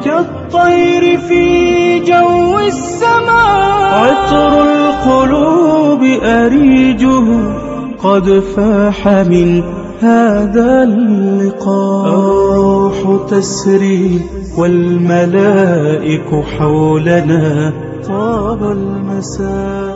كالطير في جو السماء، عطر القلوب أريجه قد فاح من هذا اللقاء. الروح تسري والملائك حولنا، طاب المساء.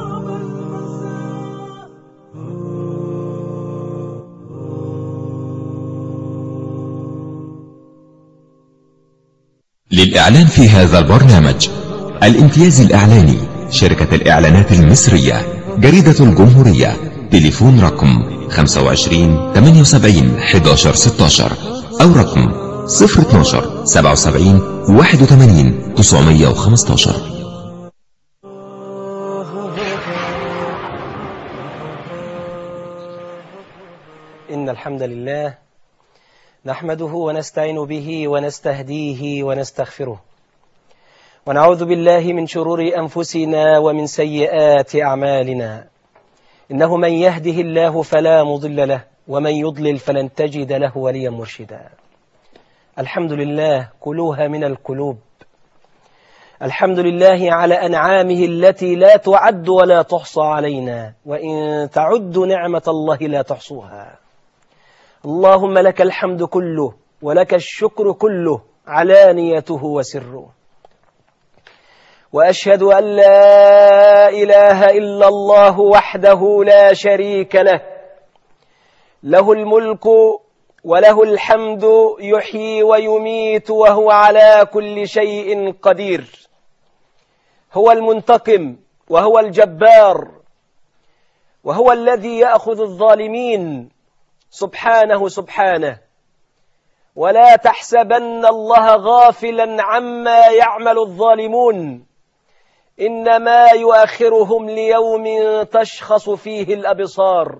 للإعلان في هذا البرنامج: الامتياز الإعلاني، شركة الإعلانات المصرية، جريدة الجمهورية. تليفون رقم 25 78 11 16 أو رقم 012 77 81 915. إن الحمد لله نحمده ونستعين به ونستهديه ونستغفره، ونعوذ بالله من شرور أنفسنا ومن سيئات أعمالنا. إنه من يهده الله فلا مضل له، ومن يضلل فلن تجد له وليا مرشدا. الحمد لله كلوها من القلوب. الحمد لله على أنعامه التي لا تعد ولا تحصى علينا، وإن تعدوا نعمة الله لا تحصوها. اللهم لك الحمد كله ولك الشكر كله، علانيته وسره. وأشهد أن لا إله إلا الله وحده لا شريك له، له الملك وله الحمد، يحيي ويميت وهو على كل شيء قدير. هو المنتقم وهو الجبار، وهو الذي يأخذ الظالمين سبحانه سبحانه. ولا تحسبن الله غافلا عما يعمل الظالمون، إنما يؤخرهم ليوم تشخص فيه الأبصار.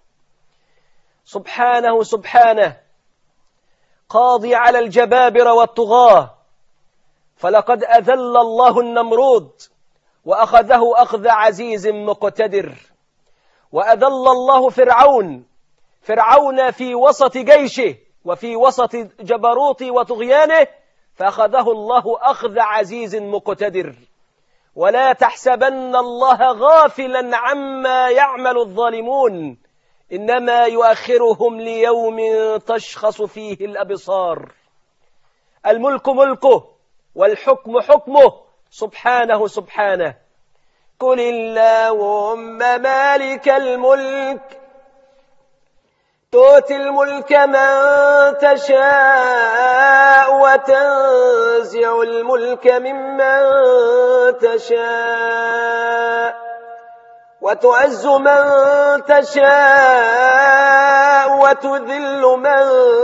سبحانه سبحانه قاضي على الجبابرة والطغاة، فلقد أذل الله النمرود وأخذه أخذ عزيز مقتدر. وأذل الله فرعون في وسط جيشه وفي وسط جبروته وطغيانه، فأخذه الله أخذ عزيز مقتدر. ولا تحسبن الله غافلا عما يعمل الظالمون، إنما يؤخرهم ليوم تشخص فيه الأبصار. الملك ملكه والحكم حكمه سبحانه سبحانه. قل اللهم مالك الملك تؤتي الملك من تشاء وتنزع الملك ممن تشاء وتعز من تشاء وتذل من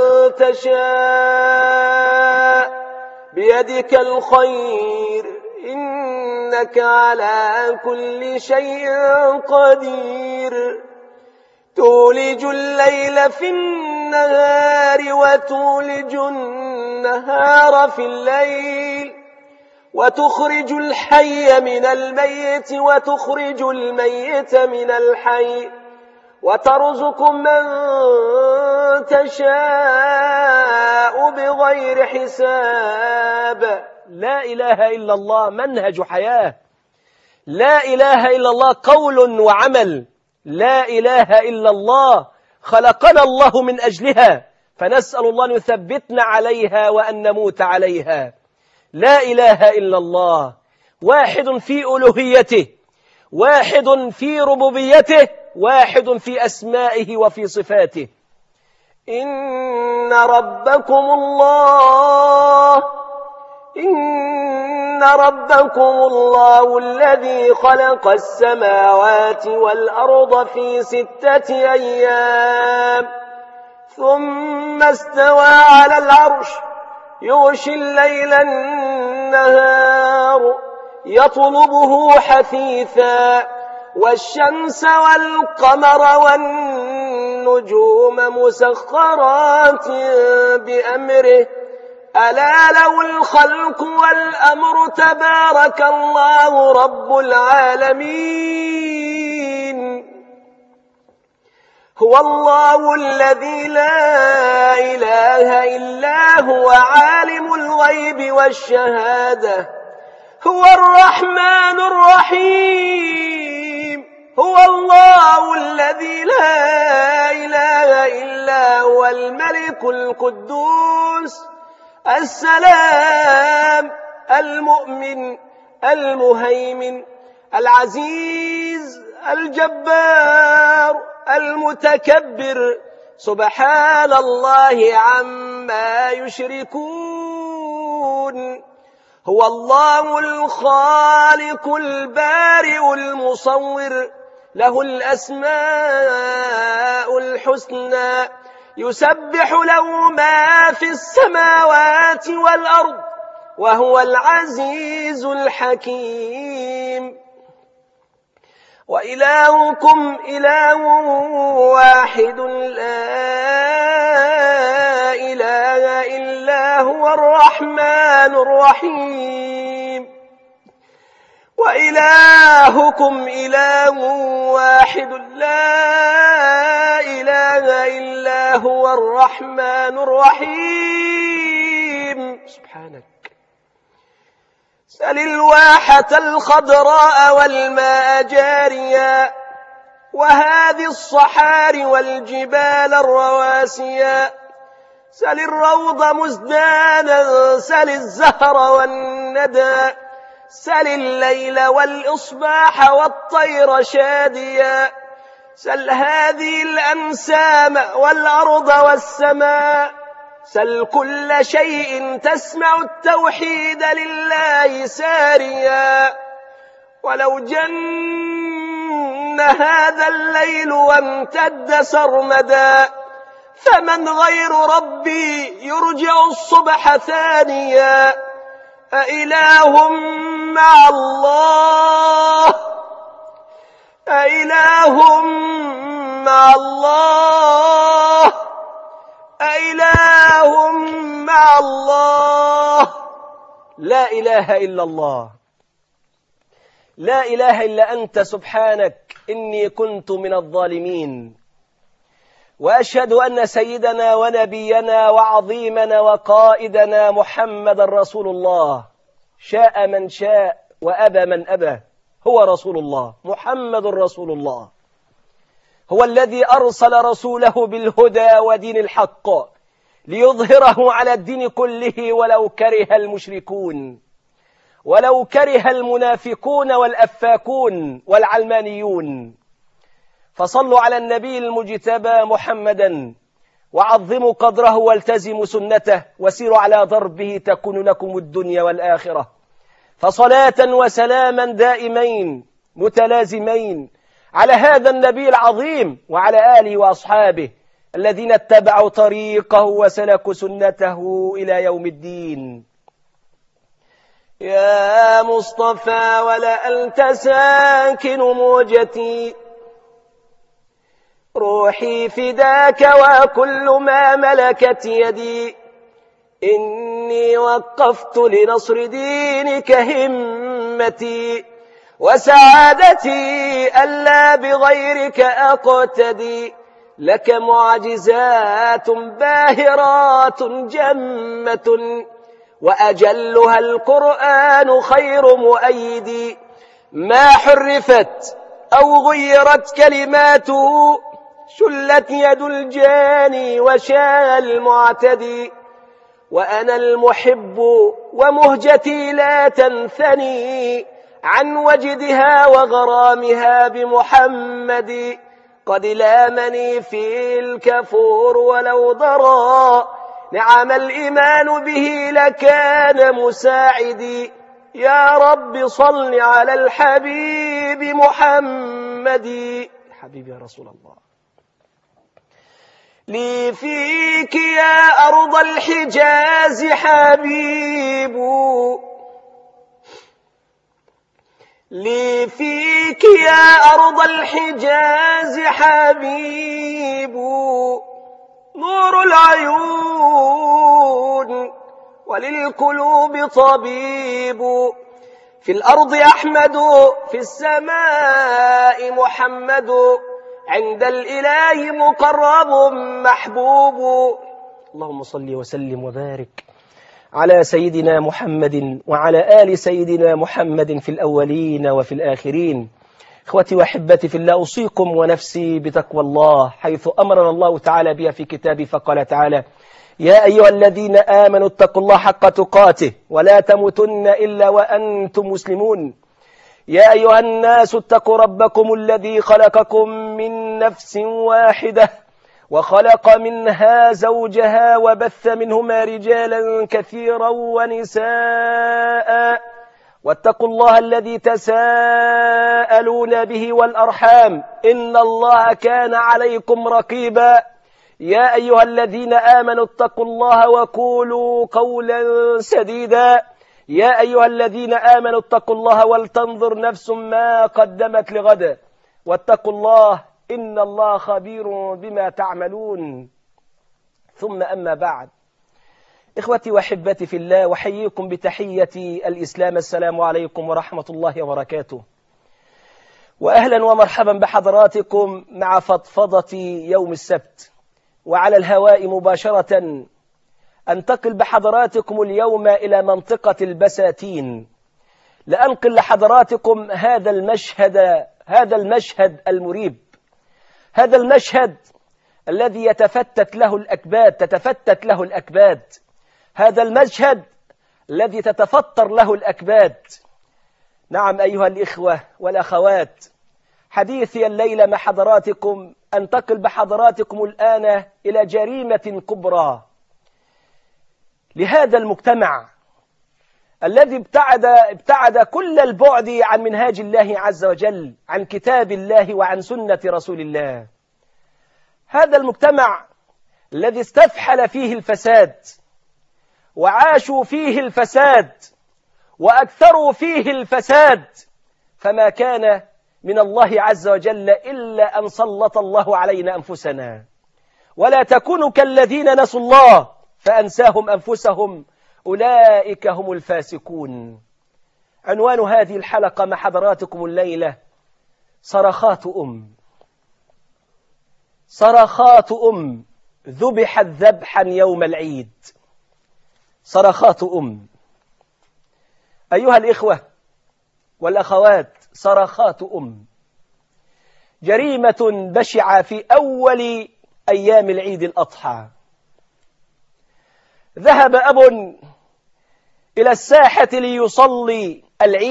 تشاء، بيدك الخير إنك على كل شيء قدير. تولج الليل في النهار وتولج النهار في الليل، وتخرج الحي من الميت وتخرج الميت من الحي، وترزق من تشاء بغير حساب. لا إله إلا الله منهج حياة، لا إله إلا الله قول وعمل، لا إله إلا الله خلقنا الله من أجلها، فنسأل الله أن يثبتنا عليها وأن نموت عليها. لا إله إلا الله، واحد في ألوهيته، واحد في ربوبيته، واحد في أسمائه وفي صفاته. إن ربكم الله الذي خلق السماوات والأرض في 6 أيام ثم استوى على العرش، يغشي الليل النهار يطلبه حثيثا، والشمس والقمر والنجوم مسخرات بأمره، ألا له الخلق والأمر، تبارك الله رب العالمين. هو الله الذي لا إله إلا هو عالم الغيب والشهادة هو الرحمن الرحيم هو الله الذي لا إله إلا هو الملك القدوس السلام المؤمن المهيمن العزيز الجبار المتكبر سبحان الله عما يشركون هو الله الخالق البارئ المصور له الأسماء الحسنى يسبح له ما في السماوات والأرض وهو العزيز الحكيم وإلهكم إله واحد لا إله إلا هو الرحمن الرحيم وإلهكم إله واحد لا إله إلا هو الرحمن الرحيم سبحانك سل الواحة الخضراء والماء جاريا وهذه الصحار والجبال الرواسيا سل الروض مزدانا سل الزهر والندى سل الليل والإصباح والطير شاديا سل هذه الأنسام والأرض والسماء سل كل شيء تسمع التوحيد لله ساريا ولو جن هذا الليل وامتد سرمدا فمن غير ربي يرجع الصبح ثانيا أإله مع الله أإله مع الله أإله مع الله لا إله إلا الله لا إله إلا أنت سبحانك إني كنت من الظالمين وأشهد أن سيدنا ونبينا وعظيمنا وقائدنا محمد رسول الله شاء من شاء وأبى من أبى هو رسول الله محمد رسول الله هو الذي أرسل رسوله بالهدى ودين الحق ليظهره على الدين كله ولو كره المشركون ولو كره المنافقون والأفاكون والعلمانيون فصلوا على النبي المجتبى محمدا وعظموا قدره والتزموا سنته وسيروا على ضربه تكون لكم الدنيا والآخرة فصلاة وسلاما دائمين متلازمين على هذا النبي العظيم وعلى آله وأصحابه الذين اتبعوا طريقه وسلكوا سنته إلى يوم الدين. يا مصطفى ولا أنت ساكن موجتي روحي فداك وكل ما ملكت يدي إني وقفت لنصر دينك همتي وسعادتي ألا بغيرك أقتدي لك معجزات باهرات جمة وأجلها القرآن خير مؤيد ما حرفت أو غيرت كلماته شلت يد الجاني وشاء المعتدي وأنا المحب ومهجتي لا تنثني عن وجدها وغرامها بمحمد قد لامني في الكفور ولو ضرى نعم الإيمان به لكان مساعدي يا رب صل على الحبيب محمد حبيبي يا رسول الله لي فيك يا أرض الحجاز حبيب لي فيك يا أرض الحجاز حبيب نور العيون وللقلوب طبيب في الأرض أحمد في السماء محمد عند الإله مقرب محبوب. اللهم صل وسلم وبارك على سيدنا محمد وعلى آل سيدنا محمد في الأولين وفي الآخرين. إخوتي وأحبتي في الله، أوصيكم ونفسي بتقوى الله، حيث أمرنا الله تعالى بها في كتابه، فقال تعالى: يا أيها الذين آمنوا اتقوا الله حق تقاته ولا تموتن إلا وأنتم مسلمون. يا أيها الناس اتقوا ربكم الذي خلقكم من نفس واحدة وخلق منها زوجها وبث منهما رجالا كثيرا ونساء، واتقوا الله الذي تساءلون به والأرحام إن الله كان عليكم رقيبا. يا أيها الذين آمنوا اتقوا الله وقولوا قولا سديدا. يا أيها الذين آمنوا اتقوا الله ولتنظر نفس ما قدمت لغد واتقوا الله إن الله خبير بما تعملون. ثم أما بعد، إخوتي وأحبتي في الله، وحييكم بتحية الإسلام، السلام عليكم ورحمة الله وبركاته، وأهلا ومرحبا بحضراتكم مع فضفضة يوم السبت، وعلى الهواء مباشرة أنتقل بحضراتكم اليوم إلى منطقة البساتين لأنقل لحضراتكم هذا المشهد المريب، هذا المشهد الذي تتفتت له الأكباد، هذا المشهد الذي تتفطر له الأكباد. نعم أيها الإخوة والأخوات، حديثي الليلة مع حضراتكم أنتقل بحضراتكم الآن إلى جريمة كبرى لهذا المجتمع الذي ابتعد كل البعد عن منهاج الله عز وجل، عن كتاب الله وعن سنة رسول الله. هذا المجتمع الذي استفحل فيه الفساد وعاشوا فيه الفساد وأكثروا فيه الفساد، فما كان من الله عز وجل إلا أن سلط الله علينا أنفسنا. ولا تكونوا كالذين نسوا الله فأنساهم أنفسهم أولئك هم الفاسقون. عنوان هذه الحلقة مع حضراتكم الليلة: صرخات ذبحت ذبحا يوم العيد. صرخات أيها الإخوة والأخوات، صرخات جريمة بشعة في أول أيام العيد الأضحى. ذهب أب إلى الساحة ليصلي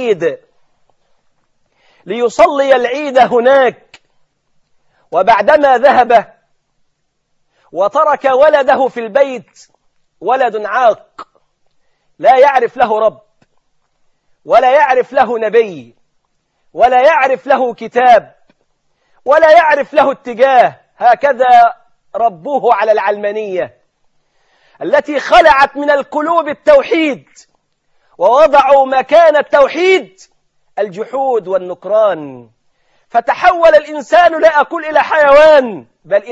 العيد هناك، وبعدما ذهب وترك ولده في البيت، ولد عاق لا يعرف له رب ولا يعرف له نبي ولا يعرف له كتاب ولا يعرف له اتجاه، هكذا ربوه على العلمانية التي خلعت من القلوب التوحيد ووضعوا مكان التوحيد الجحود والنكران، فتحول الإنسان لا أقول إلى حيوان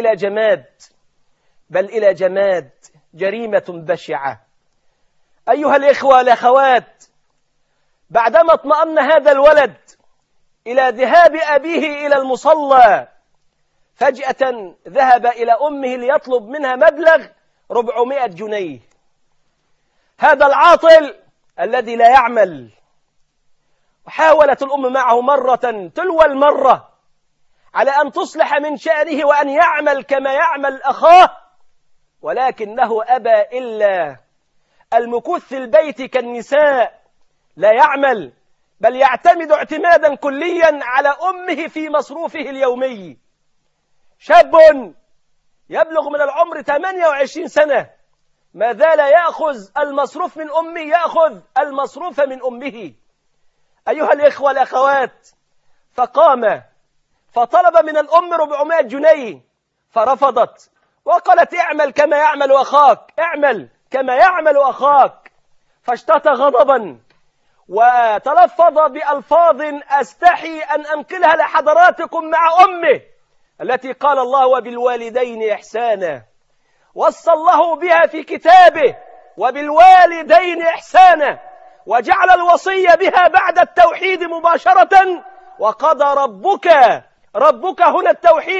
بل إلى جماد. جريمة بشعة أيها الإخوة والأخوات. بعدما اطمأن هذا الولد إلى ذهاب أبيه إلى المصلى، فجأة ذهب إلى أمه ليطلب منها مبلغ 400 جنيه. هذا العاطل الذي لا يعمل. وحاولت الأم معه مرة تلو المرة على أن تصلح من شأنه وأن يعمل كما يعمل أخاه، ولكنه أبى إلا المكوث في البيت كالنساء، لا يعمل بل يعتمد اعتمادا كليا على أمه في مصروفه اليومي. شاب يبلغ من العمر 28 سنة ما زال يأخذ المصروف من أمه، يأخذ المصروف من أمه. أيها الإخوة والأخوات، فقام فطلب من الأم 400 جنيه فرفضت وقالت: اعمل كما يعمل أخاك، اعمل كما يعمل أخاك. فاشتد غضبا وتلفظ بألفاظ أستحي أن أنقلها لحضراتكم مع أمه التي قال الله: وبالوالدين إحسانا، وصى الله بها في كتابه وبالوالدين إحسانا، وجعل الوصية بها بعد التوحيد مباشرة: وقضى ربك ربك هنا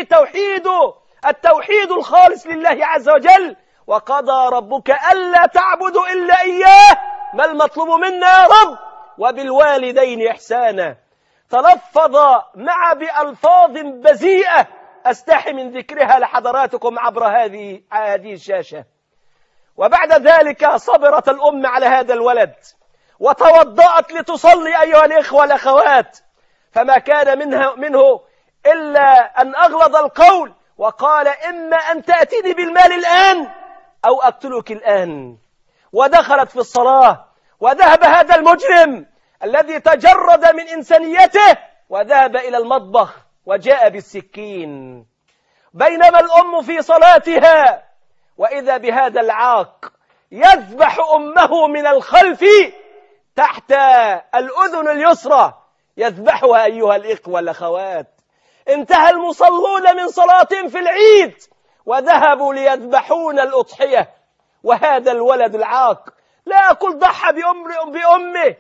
التوحيد الخالص لله عز وجل. وقضى ربك ألا تعبدوا إلا إياه، ما المطلوب منا يا رب؟ وبالوالدين إحسانا. تلفظ مع بألفاظ بذيئة أستحي من ذكرها لحضراتكم عبر هذه الشاشة. وبعد ذلك صبرت الأم على هذا الولد وتوضأت لتصلي أيها الإخوة والأخوات، فما كان منه إلا أن أغلظ القول وقال: إما أن تأتيني بالمال الآن أو أقتلك الآن. ودخلت في الصلاة، وذهب هذا المجرم الذي تجرد من إنسانيته وذهب إلى المطبخ وجاء بالسكين، بينما الأم في صلاتها وإذا بهذا العاق يذبح أمه من الخلف تحت الأذن اليسرى، يذبحها أيها الإخوة والأخوات. انتهى المصلون من صلاتهم في العيد وذهبوا ليذبحون الأضحية، وهذا الولد العاق لا أقول ضحى بأمه،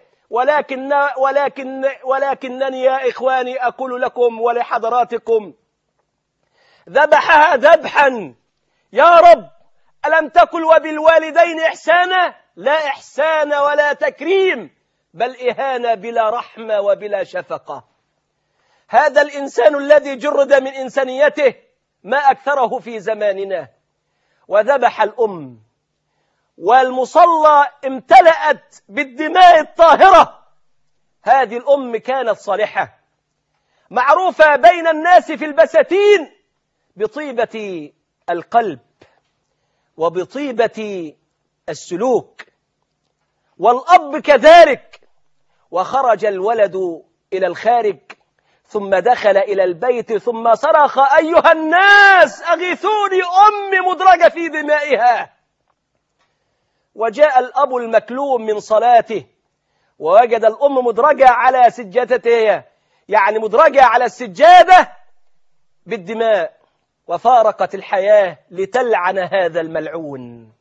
ولكنني يا إخواني أقول لكم ولحضراتكم: ذبحها ذبحا. يا رب، ألم تقل وبالوالدين إحسانا؟ لا إحسان ولا تكريم، بل إهانة بلا رحمة وبلا شفقة. هذا الإنسان الذي جرد من إنسانيته ما أكثره في زماننا، وذبح الأم، والمصلى امتلأت بالدماء الطاهرة. هذه الأم كانت صالحة، معروفة بين الناس في البساتين بطيبة القلب وبطيبة السلوك، والأب كذلك. وخرج الولد إلى الخارج ثم دخل إلى البيت ثم صرخ: أيها الناس أغيثوني، أمي مدرجة في دمائها. وجاء الأب المكلوم من صلاته ووجد الأم مدرجة على سجادتها، يعني مدرجة على السجادة بالدماء، وفارقت الحياة لتلعن هذا الملعون،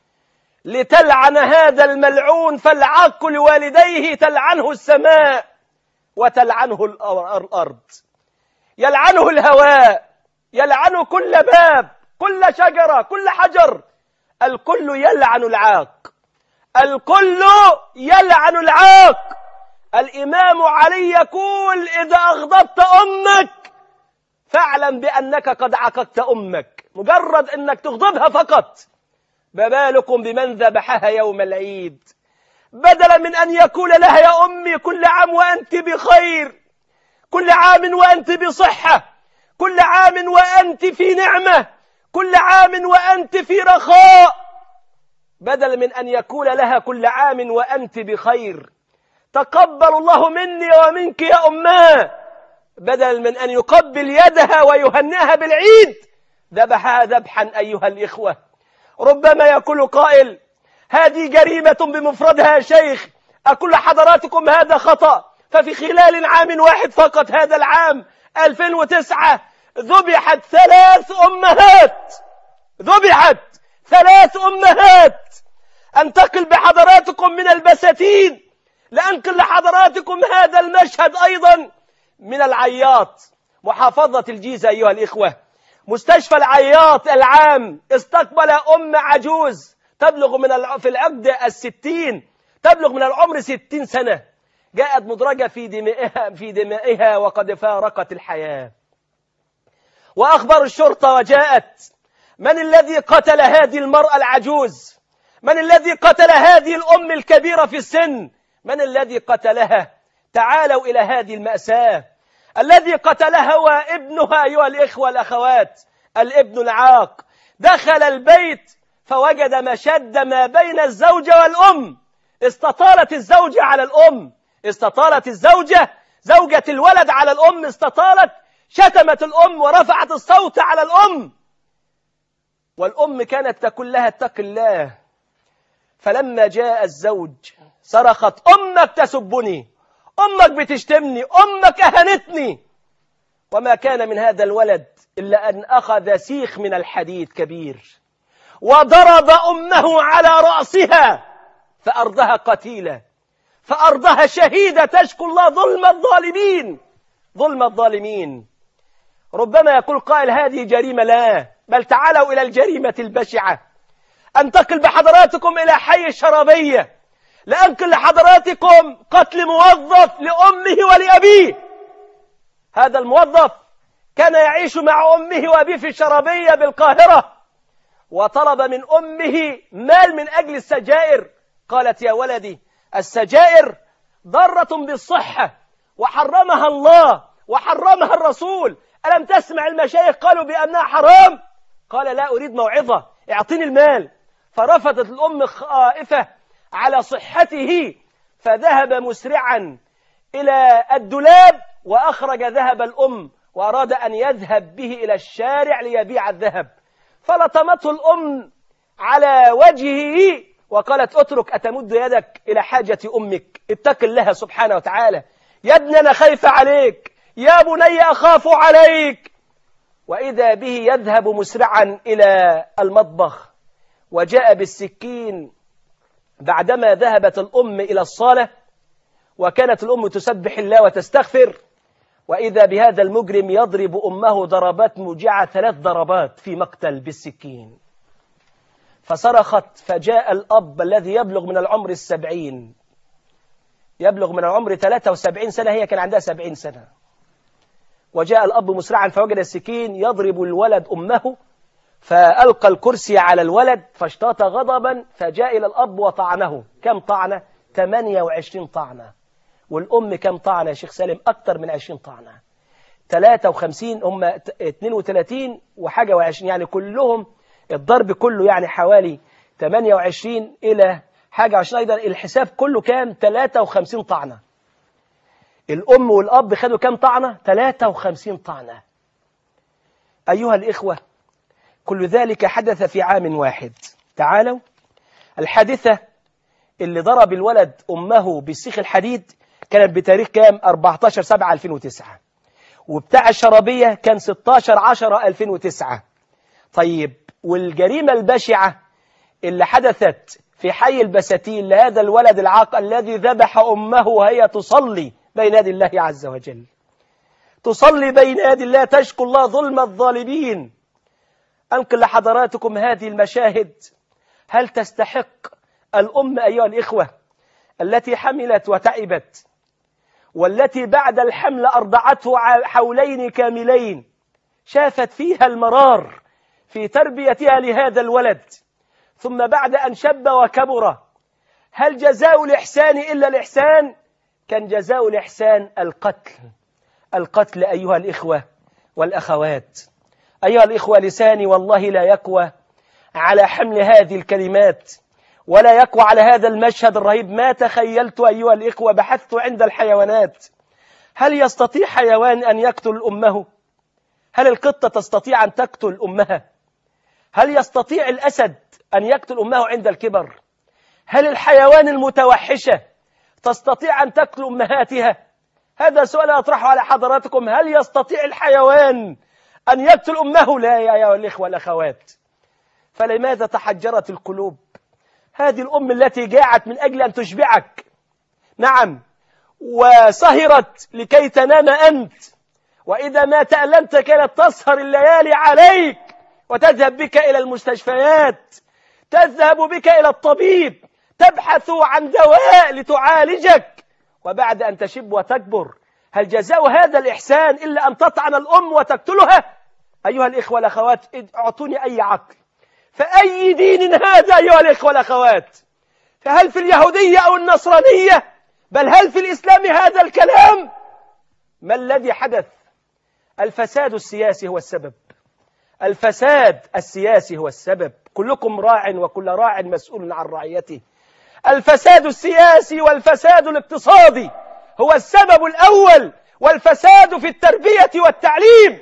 لتلعن هذا الملعون. فالعاق لوالديه تلعنه السماء وتلعنه الأرض، يلعنه الهواء، يلعنه كل باب، كل شجرة، كل حجر. الكل يلعن العاق، الكل يلعن العاق. الإمام علي يقول: إذا أغضبت أمك فاعلم بأنك قد عققت أمك، مجرد أنك تغضبها فقط. ببالكم بمن ذبحها يوم العيد، بدلا من أن يقول لها: يا أمي كل عام وأنت بخير، كل عام وأنت بصحة، كل عام وأنت في نعمة، كل عام وأنت في رخاء، بدلا من أن يقول لها: كل عام وأنت بخير، تقبل الله مني ومنك يا أماه، بدلا من أن يقبل يدها ويهنئها بالعيد، ذبحها ذبحا. أيها الإخوة، ربما يقول قائل: هذه جريمة بمفردها يا شيخ. أقول لحضراتكم: هذا خطأ. ففي خلال عام واحد فقط، هذا العام 2009، ذبحت 3 أمهات، ذبحت 3 أمهات. أنتقل بحضراتكم من البساتين لأنقل لحضراتكم هذا المشهد أيضا من العياط، محافظة الجيزة. أيها الإخوة، مستشفى العياط العام استقبل أم عجوز تبلغ في العقد 60، تبلغ من العمر 60 سنة، جاءت مدرجة في دمائها وقد فارقت الحياة. وأخبر الشرطة وجاءت: من الذي قتل هذه المرأة العجوز؟ من الذي قتل هذه الأم الكبيرة في السن؟ من الذي قتلها؟ تعالوا إلى هذه المأساة. الذي قتلها هو ابنها أيها الإخوة والأخوات، الابن العاق. دخل البيت فوجد مشد ما بين الزوجة والأم. استطالت الزوجة على الأم، استطالت الزوجة، زوجة الولد على الأم، استطالت، شتمت الأم ورفعت الصوت على الأم. والأم كانت تقول لها: اتق الله. فلما جاء الزوج صرخت: أمك تسبني، أمك بتشتمني، أمك أهنتني. وما كان من هذا الولد إلا أن أخذ سيخ من الحديد كبير وضرب أمه على رأسها فأرضها قتيلة، فأرضها شهيدة، تشكو الله ظلم الظالمين، ظلم الظالمين. ربما يقول قائل هذه جريمة، لا، بل تعالوا إلى الجريمة البشعة. أنتقل بحضراتكم إلى حي الشرابية، لأنقل لحضراتكم قتل موظف لأمه ولأبيه. هذا الموظف كان يعيش مع أمه وأبيه في الشرابية بالقاهرة، وطلب من أمه مال من أجل السجائر. قالت يا ولدي السجائر ضارة بالصحة وحرمها الله وحرمها الرسول، ألم تسمع المشايخ قالوا بأنها حرام؟ قال لا أريد موعظة، اعطيني المال. فرفضت الأم خائفة على صحته، فذهب مسرعا إلى الدولاب وأخرج ذهب الأم، وأراد أن يذهب به إلى الشارع ليبيع الذهب، فلطمته الأم على وجهه وقالت اترك، أتمد يدك إلى حاجة أمك، اتق الله سبحانه وتعالى، يا ابني أنا خايفة عليك، يا بني أخاف عليك. وإذا به يذهب مسرعا إلى المطبخ وجاء بالسكين بعدما ذهبت الأم إلى الصالة، وكانت الأم تسبح الله وتستغفر، وإذا بهذا المجرم يضرب أمه ضربات موجعة 3 ضربات في مقتل بالسكين. فصرخت، فجاء الأب الذي يبلغ من العمر 70، يبلغ من العمر 73 سنة، هي كان عندها 70 سنة. وجاء الأب مسرعا فوجد السكين يضرب الولد أمه، فألقى الكرسي على الولد فاشتاط غضبا، فجاء إلى الأب وطعنه. كم طعنة؟ 28 طعنة. والأم كم طعنة يا شيخ سالم؟ أكثر من 20 طعنة، 53، هم 32 وحاجة و20، يعني كلهم الضرب كله يعني حوالي 28 إلى حاجة 20 أيضا، الحساب كله كام؟ 53 طعنة. الأم والأب خدوا كم طعنة؟ 53 طعنة. أيها الإخوة، كل ذلك حدث في عام واحد. تعالوا، الحادثة اللي ضرب الولد أمه بالسيخ الحديد كانت بتاريخ كام؟ 14/7/2009، وبتاع الشرابية كان 16/10/2009. طيب، والجريمة البشعة اللي حدثت في حي البساتين لهذا الولد العاق الذي ذبح أمه وهي تصلي بين يدي الله عز وجل، تصلي بين يدي الله، تشكو الله ظلم الظالمين. أنقل لحضراتكم هذه المشاهد. هل تستحق الأم أيها الإخوة التي حملت وتعبت، والتي بعد الحمل أرضعته حولين كاملين، شافت فيها المرار في تربيتها لهذا الولد، ثم بعد أن شب وكبر، هل جزاء الإحسان إلا الإحسان؟ كان جزاء الإحسان القتل. القتل أيها الإخوة والأخوات. أيها الإخوة، لساني والله لا يقوى على حمل هذه الكلمات، ولا يقوى على هذا المشهد الرهيب. ما تخيلت أيها الإخوة، بحثت عند الحيوانات، هل يستطيع حيوان أن يقتل أمه؟ هل القطة تستطيع أن تقتل أمها؟ هل يستطيع الأسد أن يقتل أمه عند الكبر؟ هل الحيوان المتوحشة تستطيع أن تقتل أمهاتها؟ هذا سؤال أطرحه على حضراتكم، هل يستطيع الحيوان أن يقتل أمه؟ لا يا أيها الإخوة والأخوات. فلماذا تحجرت القلوب؟ هذه الأم التي جاعت من أجل أن تشبعك، نعم، وسهرت لكي تنام أنت، وإذا ما تألمت كانت تسهر الليالي عليك، وتذهب بك إلى المستشفيات، تذهب بك إلى الطبيب، تبحث عن دواء لتعالجك، وبعد أن تشب وتكبر هل جزاء هذا الإحسان إلا أن تطعن الأم وتقتلها؟ أيها الإخوة والأخوات، اعطوني أي عقل، فأي دين هذا أيها الإخوة والأخوات؟ فهل في اليهودية أو النصرانية؟ بل هل في الإسلام هذا الكلام؟ ما الذي حدث؟ الفساد السياسي هو السبب. الفساد السياسي هو السبب. كلكم راع وكل راع مسؤول عن رعيته. الفساد السياسي والفساد الاقتصادي هو السبب الأول، والفساد في التربية والتعليم.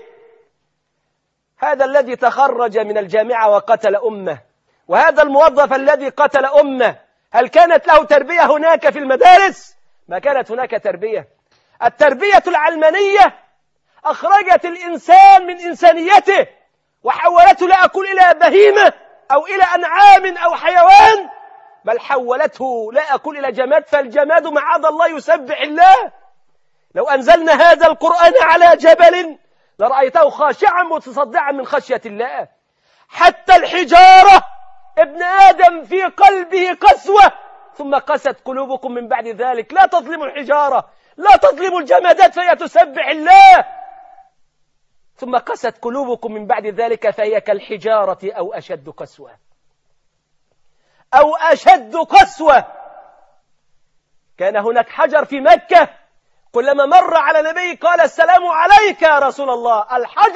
هذا الذي تخرج من الجامعة وقتل أمه، وهذا الموظف الذي قتل أمه، هل كانت له تربية هناك في المدارس؟ ما كانت هناك تربية. التربية العلمانية أخرجت الإنسان من إنسانيته وحولته لا أقول إلى بهيمة أو إلى أنعام أو حيوان، بل حولته لا أقول إلى جماد، فالجماد معاذ الله يسبح الله. لو أنزلنا هذا القرآن على جبل لرأيته خاشعا متصدعا من خشية الله. حتى الحجارة ابن آدم في قلبه قسوة، ثم قست قلوبكم من بعد ذلك. لا تظلموا الحجارة، لا تظلموا الجمادات فهي تسبح الله. ثم قست قلوبكم من بعد ذلك فهي كالحجارة أو أشد قسوة، أو أشد قسوة. كان هناك حجر في مكة كلما مر على نبي قال السلام عليك يا رسول الله.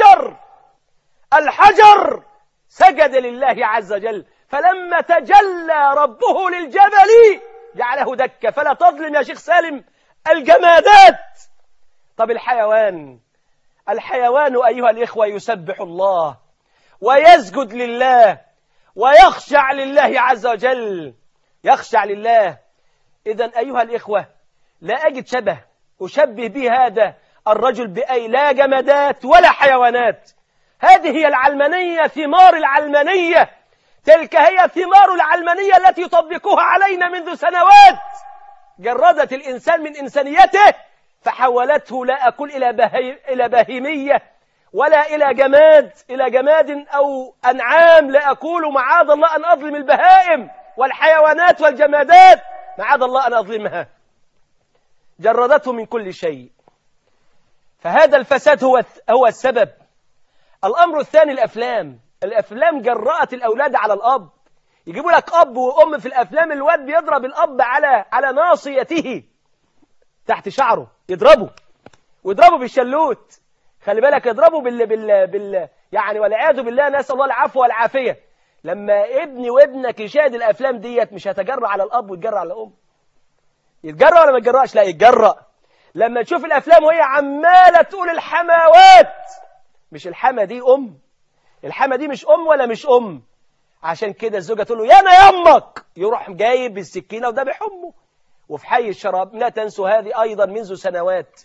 الحجر سجد لله عز وجل، فلما تجلى ربه للجبل جعله دكا. فلا تظلم يا شيخ سالم الجمادات. طب الحيوان أيها الإخوة يسبح الله ويسجد لله ويخشع لله عز وجل، يخشع لله. إذن أيها الإخوة لا أجد شبه أشبه به هذا الرجل بأي لا جمادات ولا حيوانات. هذه هي العلمانية، ثمار العلمانية، تلك هي ثمار العلمانية التي يطبقوها علينا منذ سنوات. جردت الإنسان من إنسانيته فحولته لا أقول إلى بهيمية ولا إلى جماد أو أنعام. لا أقول معاذ الله أن أظلم البهائم والحيوانات والجمادات، معاذ الله أن أظلمها. جردته من كل شيء، فهذا الفساد هو السبب. الأمر الثاني الأفلام جرأت الأولاد على الأب. يجيبوا لك أب وأم في الأفلام، الواد بيضرب الأب على ناصيته تحت شعره، يضربه بالشلوت. خلي بالك، يضربه يعني والعياذ بالله، نسأل الله العفو والعافية. لما ابني وابنك يشاهد الأفلام ديت مش هتجرأ على الأب ويتجرأ على الأم. يتجرأ ولا ما يتجرأش؟ لا يتجرأ. لما تشوف الأفلام وهي عمالة تقول الحماوات، مش الحما دي أم، الحما دي مش أم ولا مش أم. عشان كده الزوجة تقول له يا أنا يمك، يروح جايب السكينة وده بحمه. وفي حي الشراب لا تنسوا هذه أيضا منذ سنوات،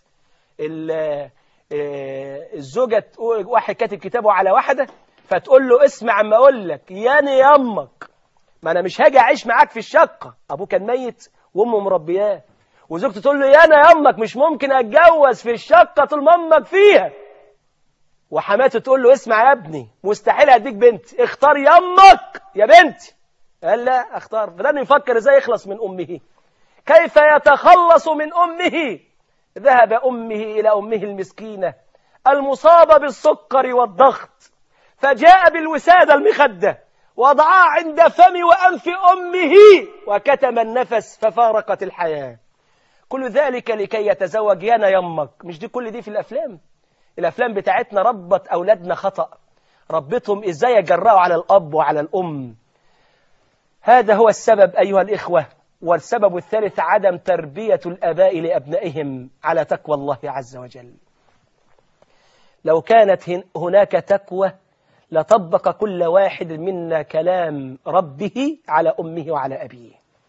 الزوجة واحد كاتب كتابه على واحدة فتقول له اسمع عما أقول لك يا أنا يمك، ما أنا مش هاجي أعيش معاك في الشقة، أبوه كان ميت وأمه مربياه، وزوجته تقول له يا أنا يمك مش ممكن أتجوز في الشقة طول ما أمك فيها. وحماته تقول له اسمع يا ابني مستحيل أديك بنت، اختار يمك يا بنتي. قال لا اختار. بدأنا يفكر ازاي يخلص من أمه، كيف يتخلص من أمه. ذهب أمه إلى أمه المسكينة المصابة بالسكر والضغط، فجاء بالوسادة المخدة وضعها عند فم وأنف أمه وكتم النفس ففارقت الحياة. كل ذلك لكي يتزوج يانا يمك. مش دي كل دي في الأفلام بتاعتنا ربت أولادنا خطأ، ربتهم إزاي يجرأوا على الأب وعلى الأم. هذا هو السبب أيها الإخوة. والسبب الثالث عدم تربية الآباء لأبنائهم على تقوى الله عز وجل. لو كانت هناك تقوى لطبق كل واحد منا كلام ربه على أمه وعلى أبيه.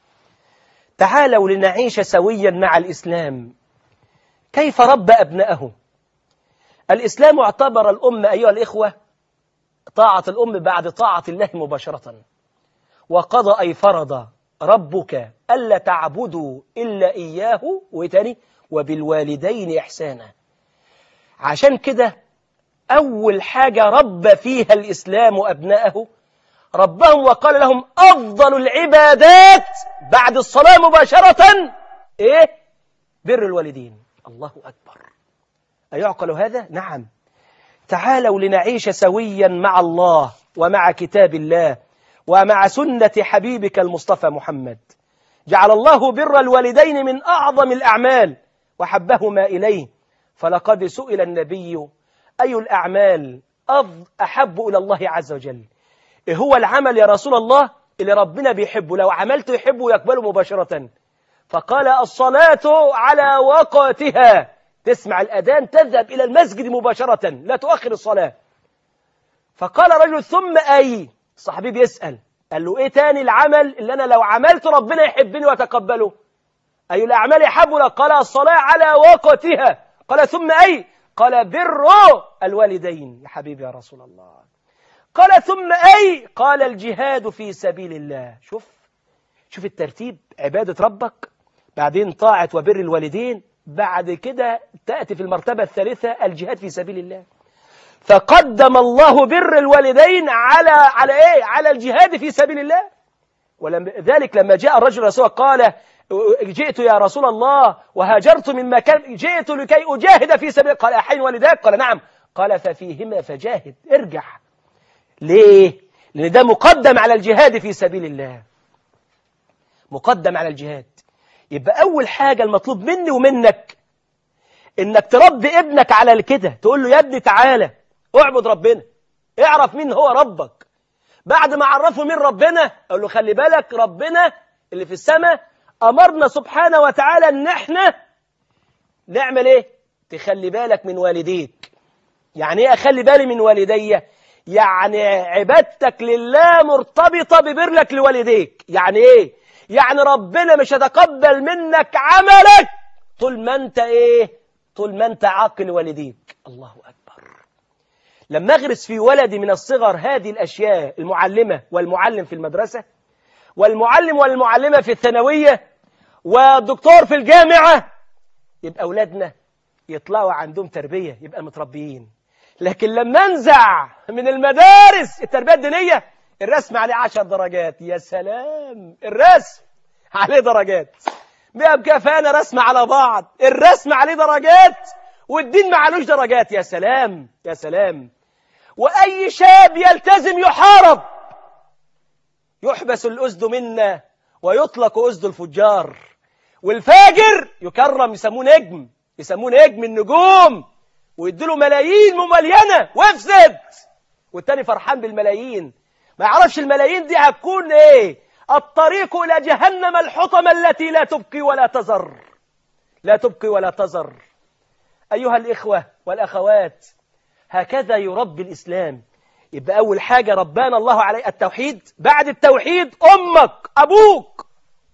تعالوا لنعيش سويا مع الإسلام. كيف ربى أبنائه؟ الإسلام اعتبر الأم أيها الإخوة طاعة الأم بعد طاعة الله مباشرة، وقضى أي فرض ربك ألا تعبدوا إلا إياه وتاني وبالوالدين إحسانا. عشان كده أول حاجة ربى فيها الإسلام أبنائه، ربهم وقال لهم أفضل العبادات بعد الصلاة مباشرة إيه؟ بر الوالدين. الله أكبر، أيعقل هذا؟ نعم. تعالوا لنعيش سويا مع الله ومع كتاب الله ومع سنة حبيبك المصطفى محمد. جعل الله بر الوالدين من أعظم الأعمال وحبهما إليه، فلقد سئل النبي أي الأعمال أحب إلى الله عز وجل؟ إيه هو العمل يا رسول الله اللي ربنا بيحبه لو عملته يحبه ويقبله مباشرة؟ فقال الصلاة على وقتها، تسمع الأذان تذهب إلى المسجد مباشرة لا تؤخر الصلاة. فقال رجل ثم أي؟ الصحابي بيسأل، قال له إيه تاني العمل اللي أنا لو عملت ربنا يحبني وتقبله؟ أي الأعمال يحبنا؟ قال الصلاة على وقتها. قال ثم أي؟ قال بر الوالدين. يا حبيبي يا رسول الله. قال ثم أي؟ قال الجهاد في سبيل الله. شوف الترتيب، عبادة ربك، بعدين طاعة وبر الوالدين، بعد كده تأتي في المرتبة الثالثة الجهاد في سبيل الله. فقدم الله بر الوالدين على إيه؟ على الجهاد في سبيل الله. ولذلك لما جاء الرجل رسول قال جئت يا رسول الله وهاجرت من مكان، جئت لكي أجاهد في سبيل، قال أحين والداك؟ قال نعم. قال ففيهما فجاهد، ارجع. ليه؟ لأن ده مقدم على الجهاد في سبيل الله، مقدم على الجهاد. يبقى أول حاجة المطلوب مني ومنك إنك تربي ابنك على كده، تقول له يا ابني تعالى اعبد ربنا، اعرف مين هو ربك. بعد ما عرفه مين ربنا أقول له خلي بالك ربنا اللي في السماء أمرنا سبحانه وتعالى إن احنا نعمل إيه؟ تخلي بالك من والديك. يعني إيه أخلي بالي من والدي؟ يعني عبادتك لله مرتبطة ببرك لوالديك. يعني إيه؟ يعني ربنا مش هتقبل منك عملك طول ما أنت إيه؟ طول ما أنت عاقل والديك. الله أكبر. لما أغرس في ولدي من الصغر هذه الأشياء، المعلمة والمعلم في المدرسة، والمعلم والمعلمة في الثانوية، والدكتور في الجامعة، يبقى أولادنا يطلعوا عندهم تربية، يبقى متربيين. لكن لما انزع من المدارس التربية الدينية، الرسم عليه 10 درجات، يا سلام، الرسم عليه درجات، بكفانا رسم على بعض، الرسم عليه درجات والدين ما علوش درجات. يا سلام يا سلام. وأي شاب يلتزم يحارب، يحبس الأسد منا ويطلق أسد الفجار، والفاجر يكرم، يسموه نجم، يسموه نجم النجوم، ويديله ملايين مملينة وافسد، والتاني فرحان بالملايين، ما يعرفش الملايين دي هتكون ايه؟ الطريق إلى جهنم الحطمة التي لا تبقي ولا تذر، لا تبقي ولا تذر. أيها الإخوة والأخوات، هكذا يربي الإسلام. يبقى أول حاجة ربانا الله عليه التوحيد، بعد التوحيد أمك أبوك،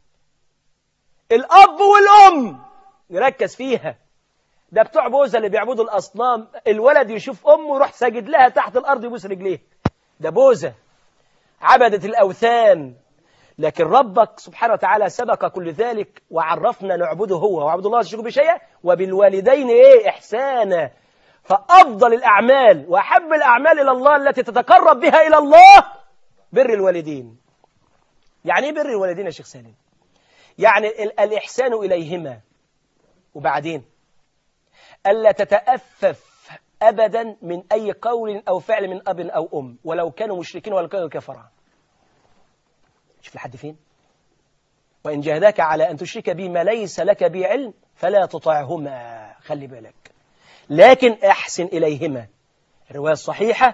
الأب والأم نركز فيها. ده بتوع بوزة اللي بيعبدوا الأصنام، الولد يشوف أمه يروح ساجد لها تحت الأرض يبوس رجليه، ده بوزة عبدت الأوثان. لكن ربك سبحانه وتعالى سبق كل ذلك وعرفنا نعبده هو، وعبد الله تشركوا بشيء، وبالوالدين إيه؟ إحسانا. فأفضل الأعمال وأحب الأعمال إلى الله التي تتقرب بها إلى الله بر الوالدين. يعني إيه بر الوالدين يا شيخ سالم؟ يعني الإحسان إليهما، وبعدين ألا تتأفف أبدا من أي قول أو فعل من أب أو أم، ولو كانوا مشركين ولو كانوا كفرة. شوف لحد فين؟ وإن جاهداك على أن تشرك بي ما ليس لك به علم فلا تطعهما، خلي بالك، لكن أحسن إليهما. الرواية الصحيحة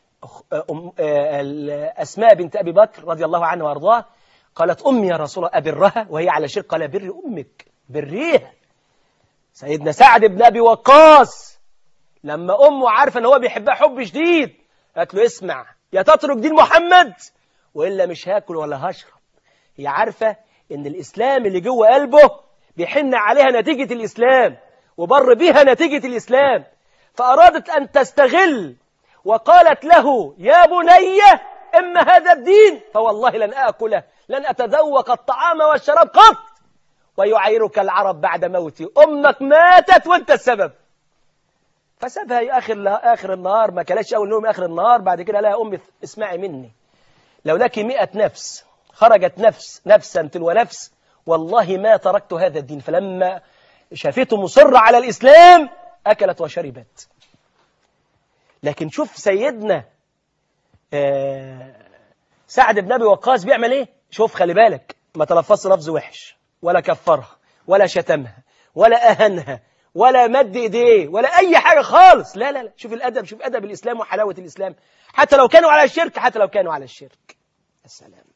أسماء بنت أبي بكر رضي الله عنها وأرضاه قالت أمي يا رسول الله أبرها وهي على شرك؟ قال بر أمك، بريها. سيدنا سعد بن أبي وقاص لما أمه عارفة أن هو بيحبها حب شديد قالت له اسمع، يا تترك دين محمد وإلا مش هاكل ولا هشرب. هي عارفة أن الإسلام اللي جوه قلبه بيحن عليها نتيجة الإسلام وبر بها نتيجة الإسلام، فأرادت أن تستغل وقالت له يا بني إما هذا الدين فوالله لن آكله، لن أتذوق الطعام والشراب قط، ويعيرك العرب بعد موتي، أمك ماتت وانت السبب. فسابها آخر النهار، ما كلاش أول نوم آخر النهار. بعد كده لها أمي اسمعي مني، لو لك 100 نفس خرجت نفسا تلو نفس والله ما تركت هذا الدين. فلما شافته مصر على الإسلام أكلت وشربت. لكن شوف سيدنا سعد بن أبي وقاص بيعمل إيه؟ شوف خلي بالك، ما تلفظش لفظ وحش ولا كفرها ولا شتمها ولا أهنها ولا مد إيديه ولا أي حاجة خالص. لا لا لا، شوف الأدب، شوف أدب الإسلام وحلاوة الإسلام، حتى لو كانوا على الشرك، حتى لو كانوا على الشرك. السلام.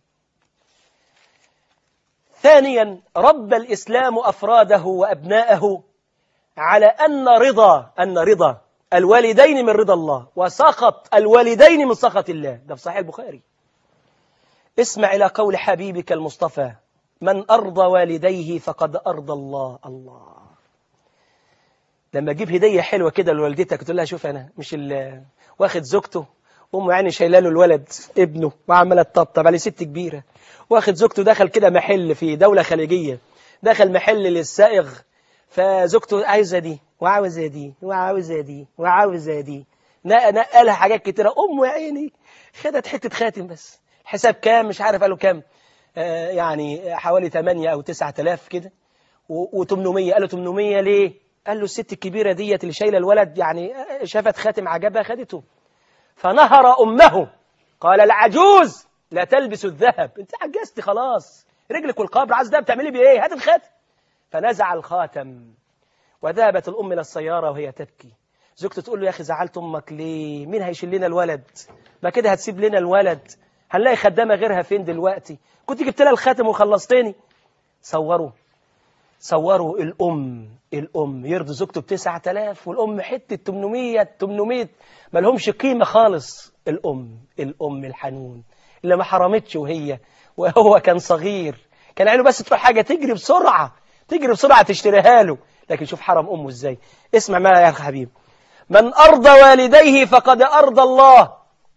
ثانيا، رب الإسلام أفراده وأبناءه على أن رضا الوالدين من رضا الله، وسخط الوالدين من سخط الله. ده في صحيح البخاري. اسمع إلى قول حبيبك المصطفى من أرضى والديه فقد أرضى الله. الله، لما تجيب هدية حلوة كده لوالدتك تقول لها شوف أنا مش واخد زوجته، أمه يعني شايله له الولد ابنه وعملت تطبطب عليه، ست كبيرة، واخد زوجته دخل كده محل في دولة خليجية، دخل محل للسائغ، فزوجته عايزة دي وعاوزة دي وعاوزة دي وعاوزة دي، نقلها حاجات كتيرة. أمه يا عيني خدت حتة خاتم بس. الحساب كام مش عارف، قالوا كام، يعني حوالي 8 أو 9,000 كده، و800. قالوا 800 ليه؟ قال له الست الكبيرة ديت اللي شايلة الولد يعني شافت خاتم عجبها خدته. فنهر أمه قال العجوز لا تلبس الذهب، انت عجزتي خلاص، رجلك والقبر، عايز ده بتعملي بيه ايه؟ هات الخاتم. فنزع الخاتم وذهبت الأم إلى السيارة وهي تبكي. زوجته تقول له يا أخي زعلت أمك ليه؟ مين هيشيل لنا الولد؟ ما كده هتسيب لنا الولد، هنلاقي خدامة غيرها فين دلوقتي؟ كنت جبت لها الخاتم وخلصتني. صوروا الأم يرضي زوجته ب9,000 والأم حتة 800 ما لهمش قيمة خالص. الأم الحنون اللي ما حرمتش وهو كان صغير، كان عينه بس تروح حاجة تجري بسرعة تشتريها له، لكن شوف حرم أمه إزاي. اسمع معايا يا أخي حبيب، من أرضى والديه فقد أرضى الله،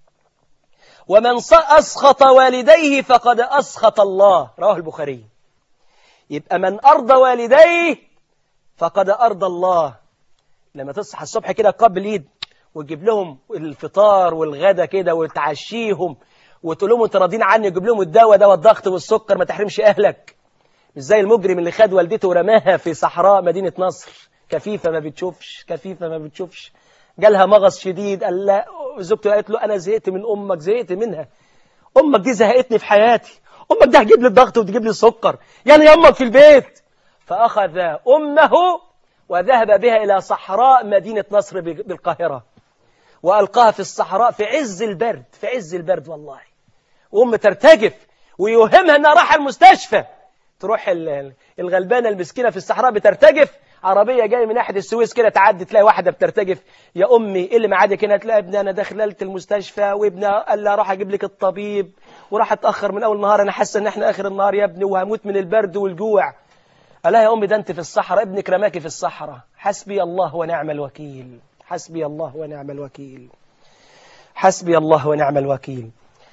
ومن أسخط والديه فقد أسخط الله، رواه البخاري. يبقى من أرضى والديه فقد أرضى الله. لما تصحى الصبح كده تقبل الإيد وتجيب لهم الفطار والغدا كده وتعشيهم وتقول لهم انتوا راضين عني، وتجيب لهم دواء الضغط والسكر، ما تحرمش أهلك. مش زي المجرم اللي خد والدته ورماها في صحراء مدينة نصر، كفيفة ما بتشوفش، جالها مغص شديد. قال لا، زوجته قالت له أنا زهقت من أمك، زهقت منها، أمك دي زهقتني في حياتي، أمك دي هتجيب لي الضغط وتجيب لي السكر، يعني يا أمك في البيت. فأخذ أمه وذهب بها إلى صحراء مدينة نصر بالقاهرة، وألقاها في الصحراء في عز البرد والله. وأم ترتجف ويوهمها أنها راح المستشفى، تروح الغلبانة المسكينة في الصحراء بترتجف، عربية جاية من ناحية السويس كده تعدي تلاقي واحدة بترتجف. يا أمي إيه اللي معادك هنا؟ تلاقي ابني أنا دخلت المستشفى، وابني قال لها راح أجيب لك الطبيب وراح أتأخر من أول النهار، أنا حاسة إن إحنا آخر النهار يا ابني وهموت من البرد والجوع. قال لها يا أمي ده أنت في الصحراء، ابنك رماكي في الصحراء. حسبي الله ونعم الوكيل، حسبي الله ونعم الوكيل، حسبي الله ونعم الوكيل.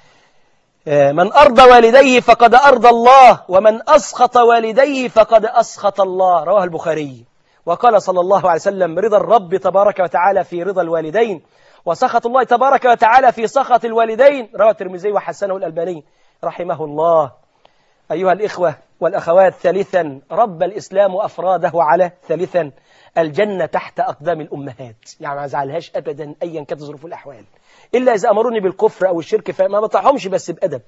من أرضى والديه فقد أرضى الله، ومن أسخط والديه فقد أسخط الله، رواه البخاري. وقال صلى الله عليه وسلم رضا الرب تبارك وتعالى في رضا الوالدين، وسخط الله تبارك وتعالى في سخط الوالدين، رواه الترمذي وحسنه الألباني رحمه الله. أيها الإخوة والأخوات، ثالثا رب الإسلام أفراده على ثالثا الجنة تحت أقدام الأمهات. يعني ما زعلهاش أبدا أيا كانت ظروف الأحوال، إلا إذا أمروني بالكفر أو الشرك فما بطعهمش، بس بأدب.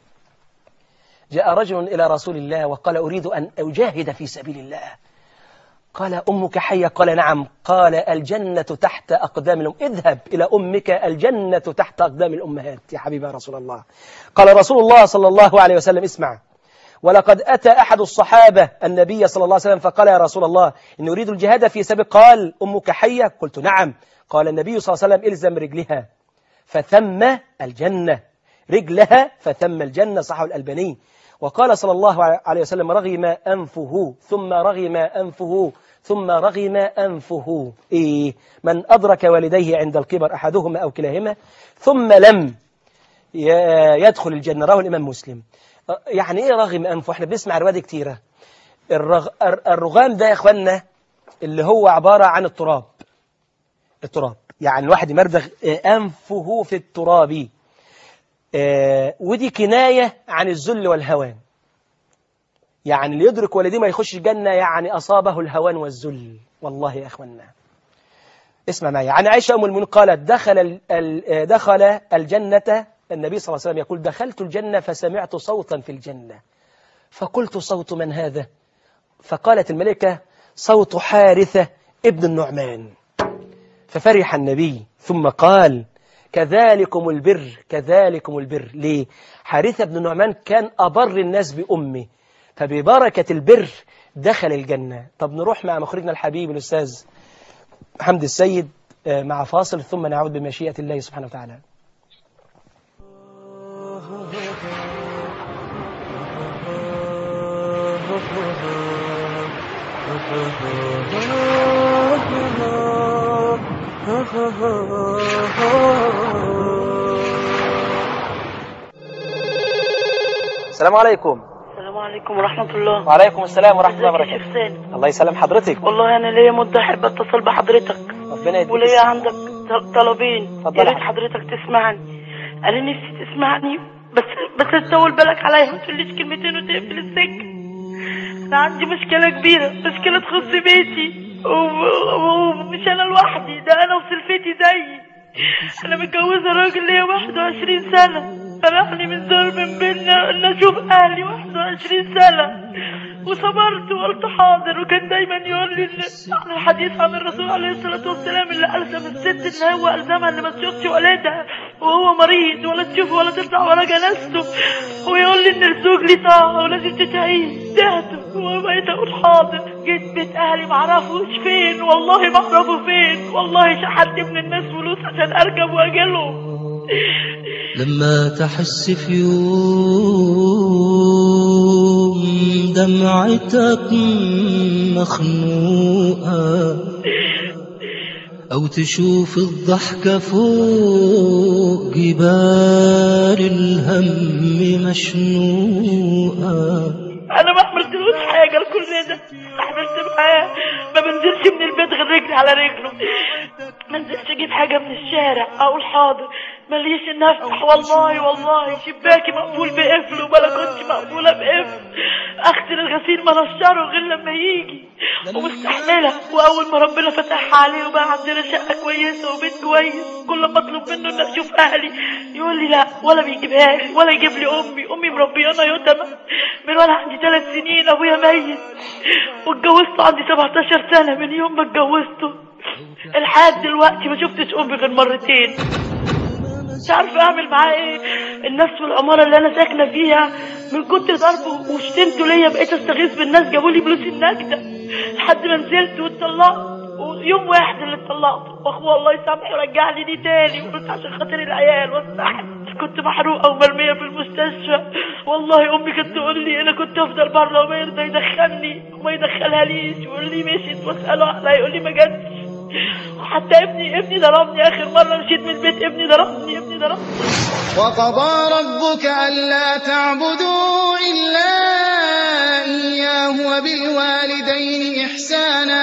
جاء رجل إلى رسول الله وقال أريد أن أجاهد في سبيل الله. قال أمك حية؟ قال نعم. قال الجنة تحت أقدام الأم. اذهب إلى أمك، الجنة تحت أقدام الأمهات يا حبيبي يا رسول الله. قال رسول الله صلى الله عليه وسلم اسمع، ولقد أتى أحد الصحابة النبي صلى الله عليه وسلم فقال يا رسول الله إن أريد الجهاد في سبيل. قال أمك حية؟ قلت نعم. قال النبي صلى الله عليه وسلم الزم رجلها فثم الجنة، رجلها فثم الجنة، صححه الألباني. وقال صلى الله عليه وسلم رغم أنفه ثم رغم أنفه ثم رغم أنفه. إيه؟ من أدرك والديه عند الكبر أحدهما أو كلاهما ثم لم يدخل الجنة، رواه الإمام مسلم. يعني إيه رغم أنفه؟ احنا بنسمع روايات كتيرة. الرغام ده يا إخوانا اللي هو عبارة عن التراب، يعني الواحد يمرغ أنفه في التراب، ودي كناية عن الذل والهوان. يعني اللي يدرك والديه ما يخش الجنة يعني أصابه الهوان والذل والله يا أخوانا. اسمع معي، عن عائشة أم المؤمنين قالت دخل الجنة النبي صلى الله عليه وسلم يقول دخلت الجنة فسمعت صوتا في الجنة فقلت صوت من هذا؟ فقالت الملكة صوت حارثة ابن النعمان. ففرح النبي ثم قال كذلكم البر. ليه؟ حارثة بن النعمان كان أبر الناس بأمه، فببركة البر دخل الجنة. طب نروح مع مخرجنا الحبيب الأستاذ حمد السيد مع فاصل ثم نعود بمشيئة الله سبحانه وتعالى. السلام عليكم. السلام عليكم ورحمة الله. وعليكم السلام ورحمة الله وبركاته. ازيك يا شيخ سالم؟ الله يسلم حضرتك. والله أنا ليا مدة أحب أتصل بحضرتك، ربنا يديك وليا عندك طلبين يا ريت حضرتك تسمعني. انا نفسي تسمعني بس تطول بالك عليا، ما تقوليش كلمتين وتقفل السكه. انا عندي مشكله كبيره، مشكله تخص بيتي ومش انا لوحدي، ده انا وسلفتي زيي. انا متجوزه راجل ليا 21 سنه، منعني من ظلم بينا ان اشوف اهلي 21 سنه، وصبرت وقلت حاضر. وكان دايما يقول لي عن الحديث عن الرسول عليه الصلاه والسلام اللي الزم الست ان هو الزمها اللي ما تشوفش ولادها وهو مريض، ولا تشوف ولا تطلع ولا جنازته، ويقول لي ان الزوج ليه طاعه ولازم تتعيه. زهقت وبقيت اقول حاضر. جيت بيت اهلي معرفوش فين، والله ما اعرفه فين، والله شحت من الناس فلوس عشان اركب واجيلهم. لما تحس في يوم دمعتك مخنوقة، أو تشوف الضحكة فوق جبال الهم مشنوقة. أنا ما عملتلوش حاجة لكل ده، عملت معاه ما بنزلش من البيت غير رجلي على رجله، ما نزلش أجيب حاجة من الشارع أقول حاضر، مليش إن أفتح والله شباكي مقفول بقفل وبلكونتي مقفولة بقفل، أغسل الغسيل ما نشره غير لما يجي، ومستحملة. وأول ما ربنا فتحها عليه وبقى عندنا شقة كويسة وبيت كويس، كل ما أطلب منه إن أشوف أهلي يقول لي لا، ولا بيجيبها لي ولا يجيب لي أمي مربيانا يتامى من وأنا عندي 3 سنين، أبويا ميت، واتجوزته عندي 17 سنة. من يوم ما اتجوزته لحد دلوقتي ما شفتش أمي غير مرتين. مش عارفه اعمل معاه ايه. الناس في العماره اللي انا ساكنه فيها من كتر ضربه وشتمته ليا بقيت استغيث بالناس، جابوا لي فلوس النكده لحد ما نزلت واتطلقت. ويوم واحد اللي اتطلقت، واخوه الله يسامحه رجع لي دي تاني، وقلت عشان خاطر العيال واستحمل. كنت محروقه ومرميه في المستشفى، والله امي كانت تقول لي انا كنت افضل بره وما يرضى يدخلني وما يدخلها ليش، ويقول لي مشيت واساله عليها يقول لي ما جاتش. حتى ابني ضربني اخر مره مشيت من البيت، ابني ضربني. وقضى ربك ألا تعبدوا إلا إياه وبالوالدين إحسانا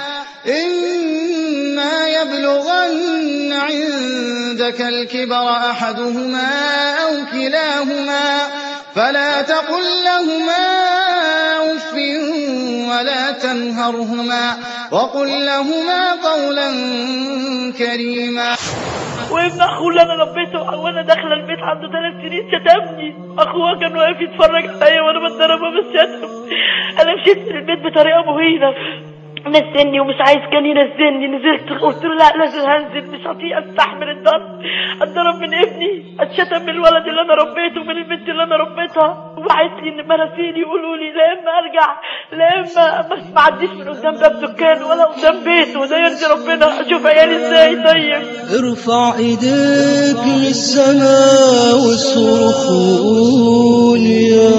إما يبلغن عندك الكبر أحدهما أو كلاهما فلا تقل لهما أف ولا تنهرهما وقل لهما قولا كريما. وابن اخوه اللي انا ربيته وانا داخله البيت عنده 3 سنين شتمني. اخوه كان واقف يتفرج عليا وانا بتضربه بالشتم. انا مشيت من البيت بطريقه مهينه، نزلني ومش عايز كان ينزلني. نزلت قلت له لا لازم هنزل، مش هطيق استحمل الضرب. اتضرب من ابني، اتشتم من الولد اللي انا ربيته ومن البنت اللي انا ربيتها، وبعت لي ان مراسيلي يقولوا لي لا اما ارجع لا اما ما اعديش من قدام باب دكان ولا قدام بيته. ده يرضي ربنا؟ اشوف عيالي ازاي؟ طيب ارفع ايديك للسماء واصرخ وقول يا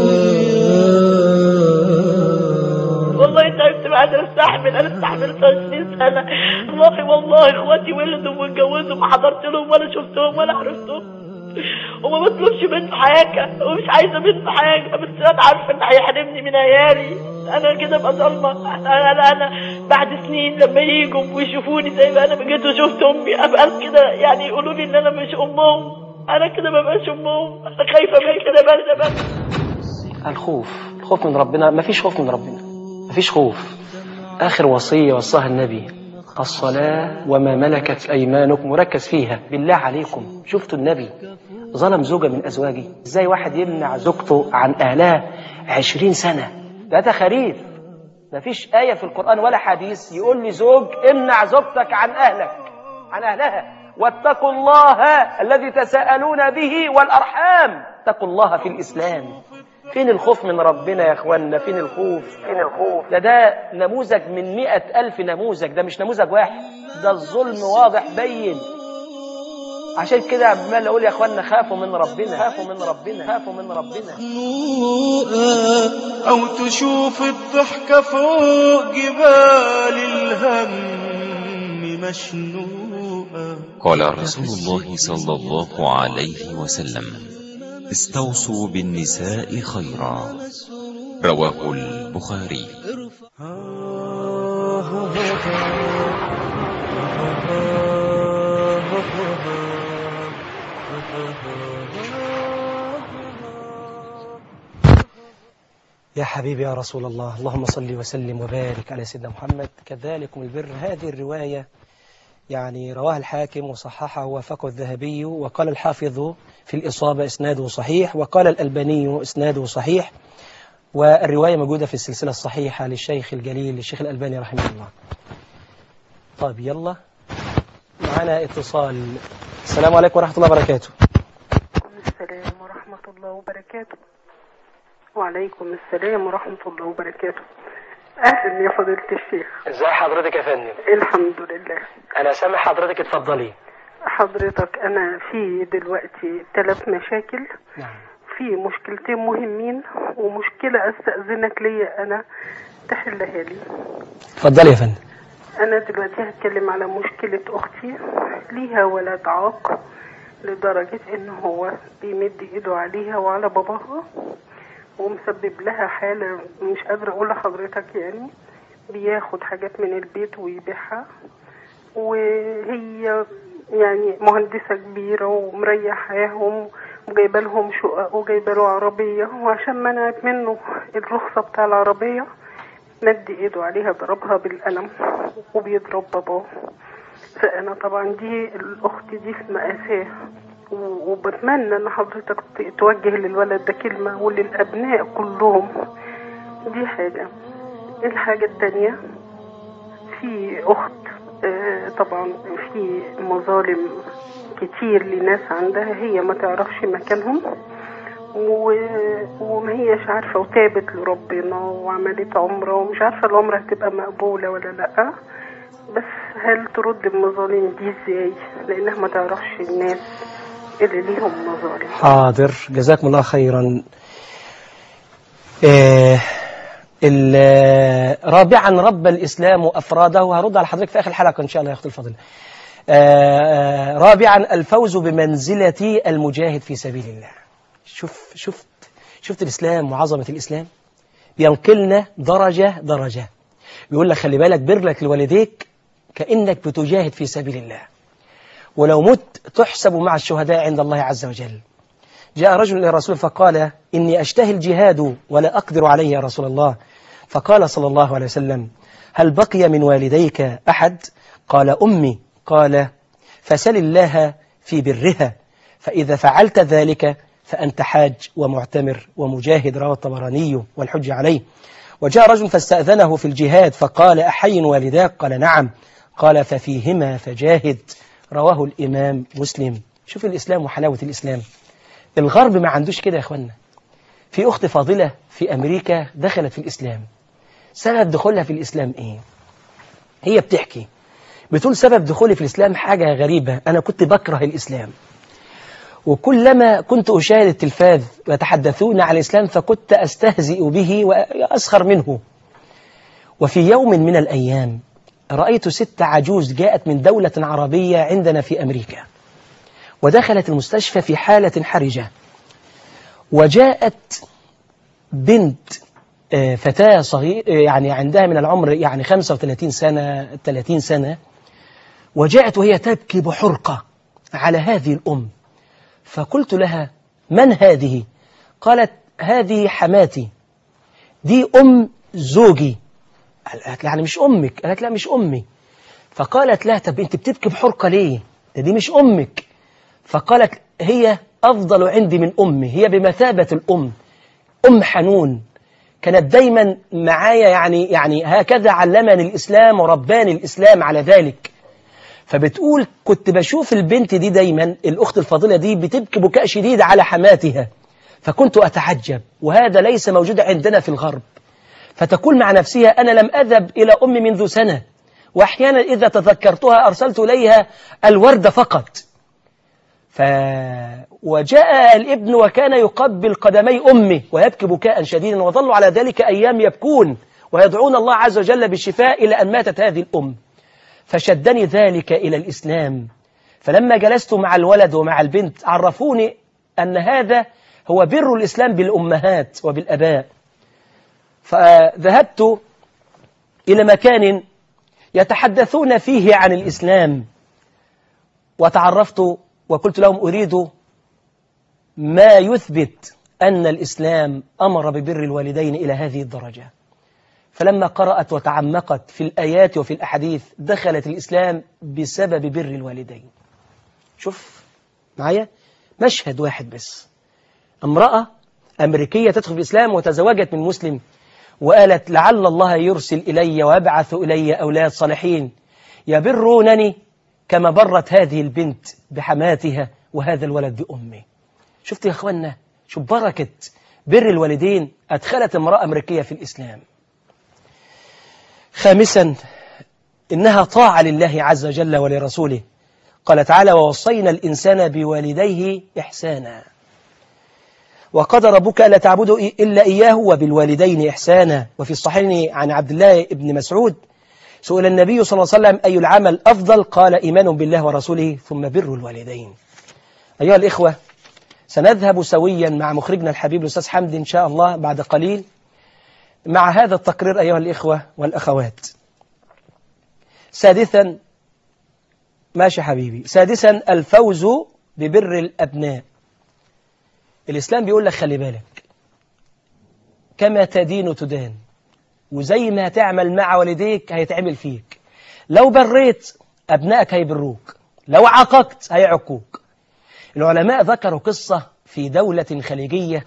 والله تعبت ما قادر استحمل. انا استحملت 20 سنه والله اخواتي ولدوا واتجوزوا ما حضرت لهم ولا شفتهم ولا عرفتهم، وما بطلبش منه حاجه ومش عايزه منه حاجه، بس انا عارفه ان هيحرمني من عيالي. انا كده ابقى ظالمه. انا بعد سنين لما ييجوا ويشوفوني زي ما انا بجيت وشفت امي ابقى كده يعني يقولوا لي ان انا مش امهم. انا كده ما بقاش امهم. انا خايفه من كده بس. الخوف من ربنا. ما فيش خوف من ربنا، ما فيش خوف. آخر وصية وصاها النبي الصلاة وما ملكت أيمانكم. وركز فيها بالله عليكم. شفتوا النبي ظلم زوجة من أزواجه إزاي؟ واحد يمنع زوجته عن أهلها 20 سنة، ده تخاريف. ما فيش آية في القرآن ولا حديث يقول لي زوج امنع زوجتك عن أهلك عن أهلها. واتقوا الله الذي تساءلون به والأرحام. اتقوا الله في الإسلام. فين الخوف من ربنا يا اخوانا؟ فين الخوف؟ ده نموذج من 100,000 نموذج، ده مش نموذج واحد، ده الظلم واضح بين. عشان كده عمال اقول يا اخوانا خافوا من ربنا. أو تشوف الضحكة فوق جبال الهم مشنوقة. قال رسول الله صلى الله عليه وسلم: استوصوا بالنساء خيرا. رواه البخاري. يا حبيبي يا رسول الله، اللهم صل وسلم وبارك على سيدنا محمد. كذلكم البر، هذه الرواية يعني رواها الحاكم وصححه ووافقه الذهبي، وقال الحافظ في الإصابة إسناده صحيح، وقال الألباني إسناده صحيح، والرواية موجودة في السلسلة الصحيحة للشيخ الجليل الشيخ الألباني رحمه الله. طيب يلا معنا اتصال. السلام عليكم ورحمة الله وبركاته. السلام ورحمة الله وبركاته. وعليكم السلام ورحمة الله وبركاته. أهلا يا فضيلة الشيخ. ازي حضرتك يا فندم؟ الحمد لله. أنا سامع حضرتك، اتفضلي. حضرتك أنا في دلوقتي 3 مشاكل. نعم. في مشكلتين مهمين ومشكلة أستأذنك ليا أنا تحلها لي. اتفضلي يا فندم. أنا دلوقتي هتكلم على مشكلة أختي، ليها ولد عاق لدرجة إن هو بيمد إيده عليها وعلى باباها، ومسبب لها حالة مش قادرة أقول لحضرتك، يعني بياخد حاجات من البيت ويبيعها، وهي يعني مهندسة كبيرة ومريحاهم وجايبه لهم شقق وجايبه له عربية، وعشان منعت منه الرخصة بتاع العربية مد ايده عليها ضربها بالقلم وبيضرب باباه. فأنا طبعا دي الأخت دي في مأساة، وبتمنى ان حضرتك توجه للولد ده كلمة وللأبناء كلهم. دي حاجة. الحاجة التانية، في أخت طبعا في مظالم كتير لناس عندها هي ما تعرفش مكانهم وما هيش عارفة، وتابت لربنا وعملت عمرة ومش عارفة العمرة هتبقى مقبولة ولا لأ، بس هل ترد المظالم دي ازاي؟ لأنها ما تعرفش الناس اللي ليهم مظالم. حاضر، جزاكم الله خيرا. رابعا، رب الإسلام أفراده، وهرد على حضرتك في آخر الحلقة إن شاء الله يا أختي الفضل. رابعا، الفوز بمنزلة المجاهد في سبيل الله. شفت الإسلام وعظمة الإسلام بينقلنا درجة درجة. بيقول لك خلي بالك، برك لوالديك كأنك بتجاهد في سبيل الله، ولو مت تحسب مع الشهداء عند الله عز وجل. جاء رجل إلى الرسول فقال: إني أشتهي الجهاد ولا أقدر عليه يا رسول الله. فقال صلى الله عليه وسلم: هل بقي من والديك أحد؟ قال: أمي. قال: فسل الله في برها، فإذا فعلت ذلك فأنت حاج ومعتمر ومجاهد. رواه الطبراني والحج عليه. وجاء رجل فاستأذنه في الجهاد فقال: أحي والداك؟ قال: نعم. قال: ففيهما فجاهد. رواه الإمام مسلم. شوف الإسلام وحلاوة الإسلام. الغرب ما عندوش كده يا أخوانا. في أخت فاضلة في أمريكا دخلت في الإسلام. سبب دخولها في الإسلام إيه؟ هي بتحكي، بتقول سبب دخولي في الإسلام حاجة غريبة. أنا كنت بكره الإسلام، وكلما كنت أشاهد التلفاز ويتحدثون عن الإسلام فكنت أستهزئ به وأسخر منه. وفي يوم من الأيام رأيت ست عجوز جاءت من دولة عربية عندنا في أمريكا، ودخلت المستشفى في حالة حرجة. وجاءت بنت فتاة صغيرة، يعني عندها من العمر يعني 35 سنة 30 سنة، وجاءت وهي تبكي بحرقة على هذه الأم. فقلت لها: من هذه؟ قالت: هذه حماتي، دي أم زوجي. قالت: يعني مش أمك؟ قالت: لا مش أمي. فقالت: لا، طب أنت بتبكي بحرقة ليه؟ دي مش أمك. فقالت: هي أفضل عندي من أمي، هي بمثابة الأم، أم حنون، كانت دايما معايا، يعني هكذا علمني الإسلام ورباني الإسلام على ذلك. فبتقول كنت بشوف البنت دي دايما، الأخت الفاضلة دي بتبكي بكاء شديد على حماتها، فكنت أتعجب، وهذا ليس موجود عندنا في الغرب. فتقول مع نفسها: أنا لم أذهب إلى أمي منذ سنة، وأحيانا إذا تذكرتها أرسلت إليها الورد فقط. وجاء الابن وكان يقبل قدمي أمه ويبكي بكاء شديدا، وظلوا على ذلك أيام يبكون ويدعون الله عز وجل بالشفاء إلى أن ماتت هذه الأم. فشدني ذلك إلى الإسلام. فلما جلست مع الولد ومع البنت عرفوني أن هذا هو بر الإسلام بالأمهات وبالأباء. فذهبت إلى مكان يتحدثون فيه عن الإسلام، وتعرفت وقلت لهم: أريد ما يثبت أن الإسلام أمر ببر الوالدين إلى هذه الدرجة. فلما قرأت وتعمقت في الآيات وفي الأحاديث دخلت الإسلام بسبب بر الوالدين. شوف معايا مشهد واحد بس، امرأة أمريكية تدخل في الإسلام وتزوجت من مسلم وقالت لعل الله يرسل إلي ويبعث إلي أولاد صالحين يبرونني كما برت هذه البنت بحماتها وهذا الولد بأمه. شفت يا أخوانا، شوف بركة بر الوالدين أدخلت امرأة أمريكية في الإسلام. خامسا إنها طاعة لله عز وجل ولرسوله. قال تعالى ووصينا الإنسان بوالديه إحسانا وقضى ربك ألا تعبدوا إلا إياه وبالوالدين إحسانا. وفي الصحيحين عن عبد الله بن مسعود سئل النبي صلى الله عليه وسلم أي العمل أفضل؟ قال إيمان بالله ورسوله ثم بر الوالدين. أيها الإخوة، سنذهب سويا مع مخرجنا الحبيب الأستاذ حمدي إن شاء الله بعد قليل مع هذا التقرير أيها الإخوة والأخوات. سادسا ماشي حبيبي، سادسا الفوز ببر الأبناء. الإسلام بيقول لك خلي بالك، كما تدين تدان، وزي ما هتعمل مع والديك هيتعمل فيك. لو بريت أبنائك هيبروك، لو عاققت هيعقوك. العلماء ذكروا قصة في دولة خليجية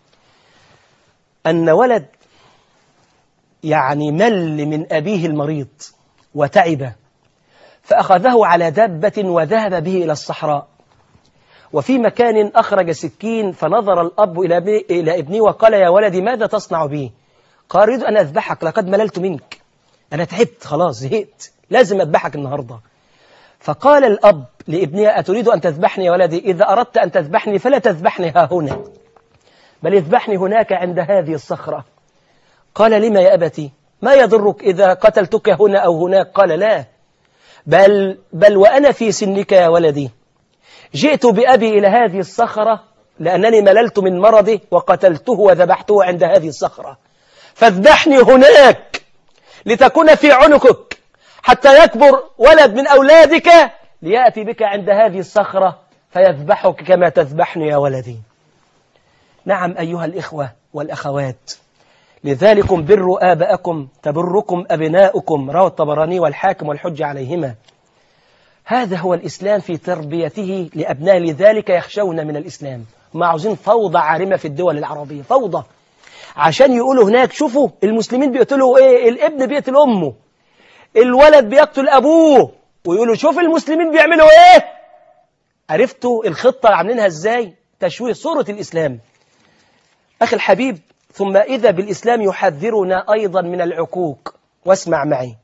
أن ولد يعني مل من أبيه المريض وتعب، فأخذه على دابة وذهب به إلى الصحراء، وفي مكان أخرج سكين فنظر الأب إلى ابنه وقال يا ولدي ماذا تصنع به؟ قال أريد أن أذبحك، لقد مللت منك، أنا تعبت خلاص زهقت، لازم أذبحك النهاردة. فقال الأب لابنه أتريد أن تذبحني يا ولدي؟ إذا أردت أن تذبحني فلا تذبحني ها هنا، بل اذبحني هناك عند هذه الصخرة. قال لما يا أبتي؟ ما يضرك إذا قتلتك هنا أو هناك؟ قال لا، بل وأنا في سنك يا ولدي جئت بأبي إلى هذه الصخرة لأنني مللت من مرضه وقتلته وذبحته عند هذه الصخرة، فاذبحني هناك لتكون في عنقك حتى يكبر ولد من أولادك ليأتي بك عند هذه الصخرة فيذبحك كما تذبحني يا ولدي. نعم أيها الإخوة والأخوات، لذلكم بروا آباءكم تبركم أبناؤكم، رواه الطبراني والحاكم والحج عليهما. هذا هو الإسلام في تربيته لأبناء، لذلك يخشون من الإسلام. ما عاوزين فوضى عارمة في الدول العربية، فوضى، عشان يقولوا هناك شوفوا المسلمين بيقتلوا إيه، الابن بيقتل أمه، الولد بيقتل أبوه، ويقولوا شوف المسلمين بيعملوا إيه. عرفتوا الخطة عاملينها إزاي؟ تشويه صورة الإسلام. أخي الحبيب، ثم إذا بالإسلام يحذرنا أيضا من العقوق. واسمع معي،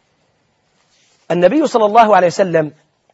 النبي صلى الله عليه وسلم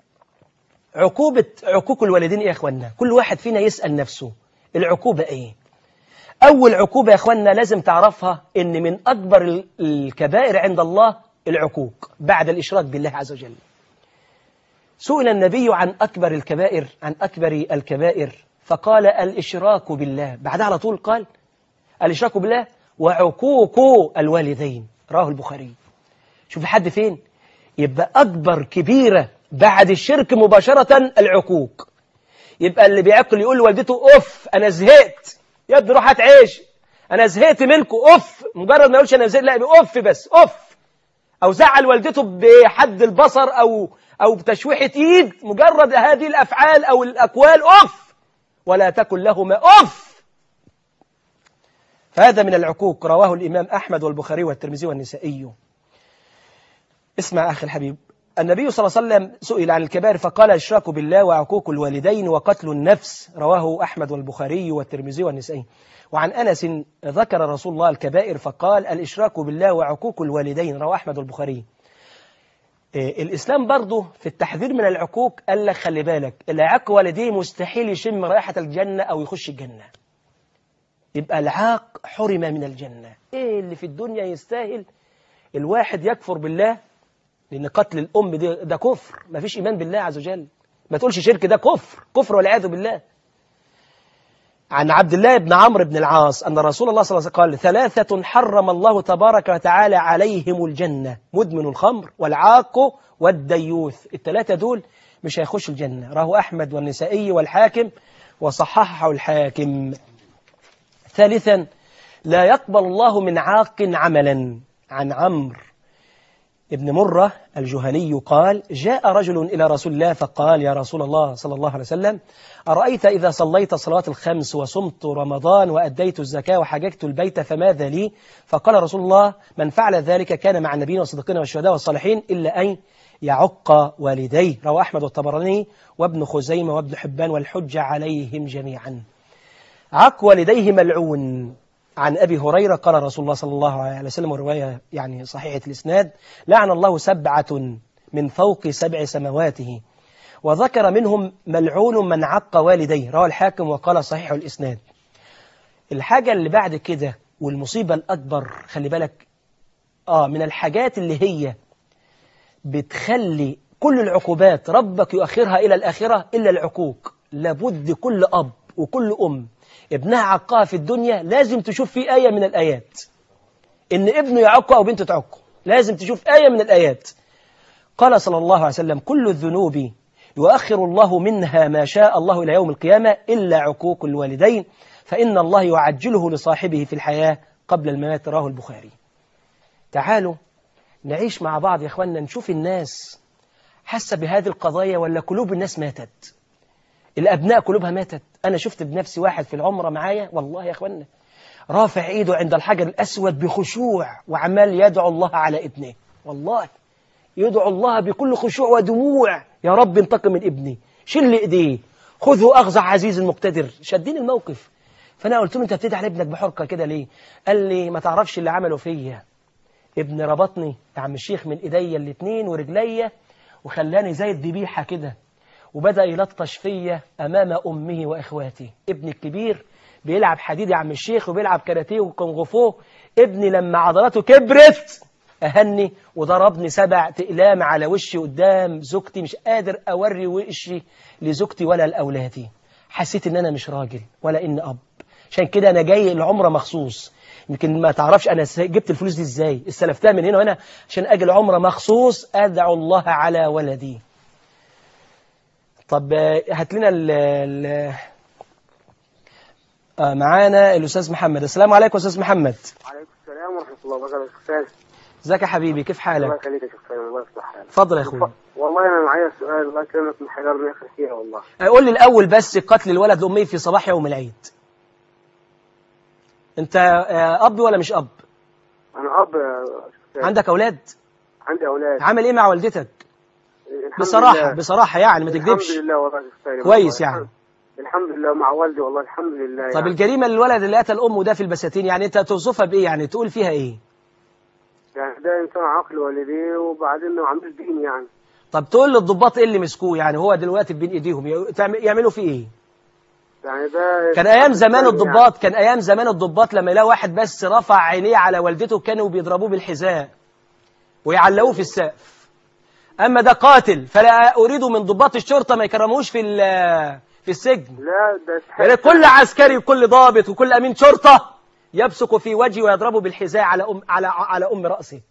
عقوق الوالدين يا أخوانا، كل واحد فينا يسأل نفسه العقوبة إيه؟ أول عقوبة يا أخوانا لازم تعرفها إن من أكبر الكبائر عند الله العقوق بعد الإشراك بالله عز وجل. سئل النبي عن أكبر الكبائر فقال الإشراك بالله، بعدها على طول قال الإشراك بالله وعقوق الوالدين، رواه البخاري. شوف لحد فين، يبقى أكبر كبيرة بعد الشرك مباشرة العقوق. يبقى اللي بيعقل يقول لوالدته أف أنا زهقت يا ابني روح هات عيش، أنا زهقت منكم أف، مجرد ما يقولش أنا زهقت، لا أف بس أف، أو زعل والدته بحد البصر أو بتشويحة إيد، مجرد هذه الأفعال أو الأقوال أف، ولا تكن لهما أف. فهذا من العقوق، رواه الإمام أحمد والبخاري والترمذي والنسائي. اسمع أخي الحبيب، النبي صلى الله عليه وسلم سئل عن الكبائر فقال الإشراك بالله وعقوق الوالدين وقتل النفس، رواه أحمد والبخاري والترمذي والنسائي. وعن أنس ذكر رسول الله الكبائر فقال الإشراك بالله وعقوق الوالدين، رواه أحمد والبخاري. الإسلام برضه في التحذير من العقوق قال لك خلي بالك، اللي يعق والديه مستحيل يشم رائحة الجنة أو يخش الجنة، يبقى العاق حرم من الجنة. إيه اللي في الدنيا يستاهل الواحد يكفر بالله؟ لأن قتل الأم ده كفر، ما فيش إيمان بالله عز وجل، ما تقولش شرك، ده كفر والعياذ بالله. عن عبد الله بن عمرو بن العاص أن رسول الله صلى الله عليه وسلم قال ثلاثة حرم الله تبارك وتعالى عليهم الجنة، مدمن الخمر والعاق والديوث، الثلاثة دول مش هيخشوا الجنة، رواه أحمد والنسائي والحاكم وصححه الحاكم. ثالثا لا يقبل الله من عاق عملا. عن عمرو ابن مرة الجهني قال جاء رجل إلى رسول الله فقال يا رسول الله صلى الله عليه وسلم أرأيت إذا صليت صلاة الخمس وصمت رمضان وأديت الزكاة وحججت البيت فماذا لي؟ فقال رسول الله من فعل ذلك كان مع النبيين والصديقين والشهداء والصالحين إلا أن يعق والديه. رواه أحمد والطبراني وابن خزيمة وابن حبان والحجة عليهم جميعا. عق والديه ملعون. عن أبي هريرة قال رسول الله صلى الله عليه وسلم ورواية يعني صحيحة الإسناد لعن الله 7 من فوق 7 سماواته وذكر منهم ملعون من عق والديه. رواه الحاكم وقال صحيح الإسناد. الحاجة اللي بعد كده والمصيبة الأكبر خلي بالك من الحاجات اللي هي بتخلي كل العقوبات ربك يؤخرها إلى الآخرة إلا العقوق. لابد كل أب وكل أم ابنها عقها في الدنيا لازم تشوف فيه آية من الآيات إن ابنه يعقه أو بنته تعقه، لازم تشوف آية من الآيات. قال صلى الله عليه وسلم كل الذنوب يؤخر الله منها ما شاء الله إلى يوم القيامة إلا عقوق الوالدين فإن الله يعجله لصاحبه في الحياة قبل الممات. رواه البخاري. تعالوا نعيش مع بعض يا أخوانا نشوف الناس حاسة بهذه القضايا ولا قلوب الناس ماتت. الأبناء قلوبها ماتت. أنا شفت بنفسي واحد في العمرة معايا والله يا أخوانا رافع إيده عند الحجر الأسود بخشوع وعمال يدعو الله على ابنه. والله يدعو الله بكل خشوع ودموع يا رب انتقم من ابني، شل إيديه، خذه أخذ عزيز المقتدر. شدين الموقف. فأنا قلت له أنت بتدعي على ابنك بحرقة كده ليه؟ قال لي ما تعرفش اللي عمله فيا، ابن ربطني يا عم الشيخ من إيديا الاتنين ورجليا وخلاني زي الذبيحة كده وبدأ يلطش فيا أمام أمه وإخواتي. ابني الكبير بيلعب حديد يا عم الشيخ وبيلعب كاراتيه وكونغفو. ابني لما عضلاته كبرت أهني وضربني 7 أقلام على وشي قدام زوجتي، مش قادر أوري وشي لزوجتي ولا لأولادي. حسيت إن أنا مش راجل ولا إن أب. عشان كده أنا جاي العمرة مخصوص. يمكن ما تعرفش أنا جبت الفلوس دي إزاي، استلفتها من هنا وهنا عشان أجي العمرة مخصوص أدعو الله على ولدي. طب هات لنا معانا الأستاذ محمد. السلام عليكم أستاذ محمد. وعليكم السلام ورحمة الله وبركاته. ازيك يا حبيبي كيف حالك؟ الله يخليك يا شيخ سالم الله يصلح حالك. اتفضل يا اخويا. والله أنا معايا سؤال الله يكرمك من حجر من آخر فيها والله. قول لي الأول بس قتل الولد لأمه في صباح يوم العيد. أنت أب ولا مش أب؟ أنا أب. عندك أولاد؟ عندي أولاد. عامل إيه مع والدتك؟ بصراحة يعني ما تكذبش. الحمد لله والله يا شيخ سالم. كويس يعني. الحمد لله مع والدي والله الحمد لله. طب يعني. الجريمة الولد اللي قتل أمه ده في البساتين يعني أنت توصفها بإيه يعني تقول فيها إيه؟ يعني ده إنسان عاقل والديه وبعدين ما عندوش دين يعني. طب تقول للضباط إيه اللي مسكوه يعني هو دلوقتي بين إيديهم يعملوا فيه إيه؟ يعني ده كان أيام زمان الضباط يعني. كان أيام زمان الضباط لما يلاقوا واحد بس رفع عينيه على والدته كانوا بيضربوه بالحذاء ويعلقوه في السقف. أما ده قاتل فلا أريد من ضباط الشرطة ما يكرموش في السجن. لا ده يعني كل عسكري وكل ضابط وكل أمين شرطة يبصق في وجهه ويضربه بالحذاء على أم رأسه.